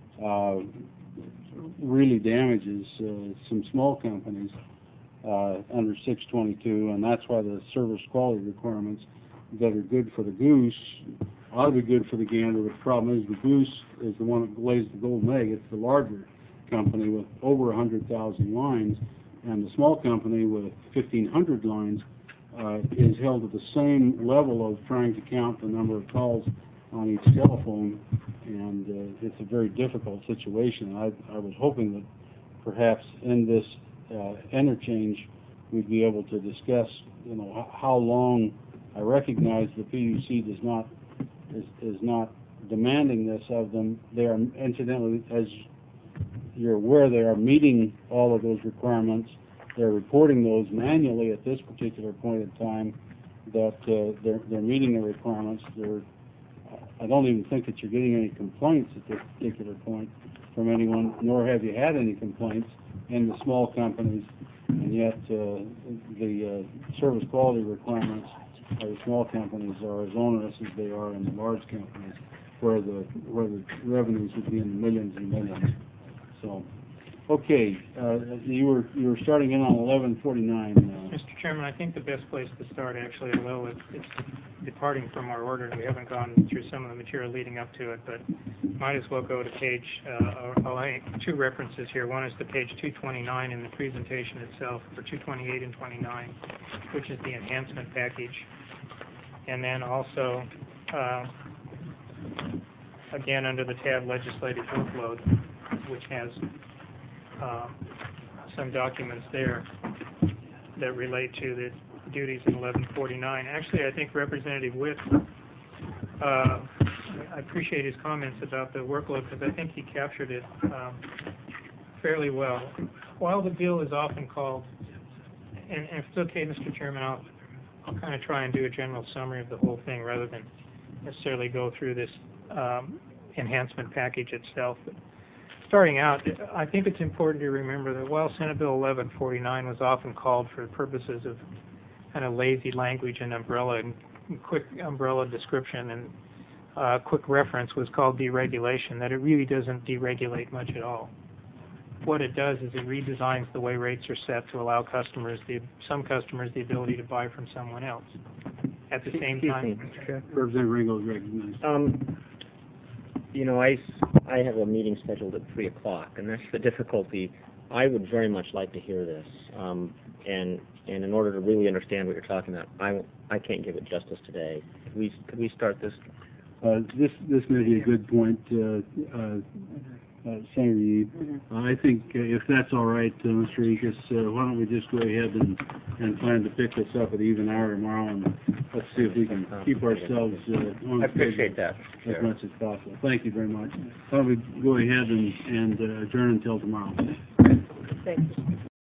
really damages some small companies under 622, and that's why the service quality requirements that are good for the goose ought to be good for the gander. But the problem is the goose is the one that lays the golden egg. It's the larger company with over 100,000 lines, and the small company with 1,500 lines is held at the same level of trying to count the number of calls on each telephone, and it's a very difficult situation. I was hoping that perhaps in this interchange we'd be able to discuss, how long. I recognize the PUC is not demanding this of them. They are, incidentally, as you're aware, they are meeting all of those requirements. They're reporting those manually at this particular point in time, that they're meeting the requirements. I don't even think that you're getting any complaints at this particular point from anyone, nor have you had any complaints in the small companies, and yet the service quality requirements of the small companies are as onerous as they are in the large companies, where the revenues would be in the millions and millions. So, okay, you were starting in on 1149. Mr. Chairman, I think the best place to start, actually, although it's departing from our order, we haven't gone through some of the material leading up to it, but might as well go to page, I'll make two references here. One is to page 229 in the presentation itself, for 228 and 29, which is the enhancement package. And then also, again, under the tab Legislative Workload, which has some documents there that relate to the duties in 1149. Actually, I think Representative Witt, I appreciate his comments about the workload, because I think he captured it fairly well. While the bill is often called, and if it's okay, Mr. Chairman, I'll kind of try and do a general summary of the whole thing rather than necessarily go through this enhancement package itself. But starting out, I think it's important to remember that while Senate Bill 1149 was often called for purposes of kind of lazy language and umbrella and quick umbrella description and quick reference was called deregulation, that it really doesn't deregulate much at all. What it does is it redesigns the way rates are set to allow some customers the ability to buy from someone else. At the same time, Representative Ringo is recognized. I have a meeting scheduled at 3 o'clock, and that's the difficulty. I would very much like to hear this, and in order to really understand what you're talking about, I can't give it justice today. Could we start this? This may be a good point, Senator Yee. I think if that's all right, Mr. Ekus, why don't we just go ahead and plan to pick this up at even hour tomorrow, and let's see if we can keep ourselves on I appreciate that. as much as possible. Thank you very much. Why don't we go ahead and adjourn until tomorrow? Thank you.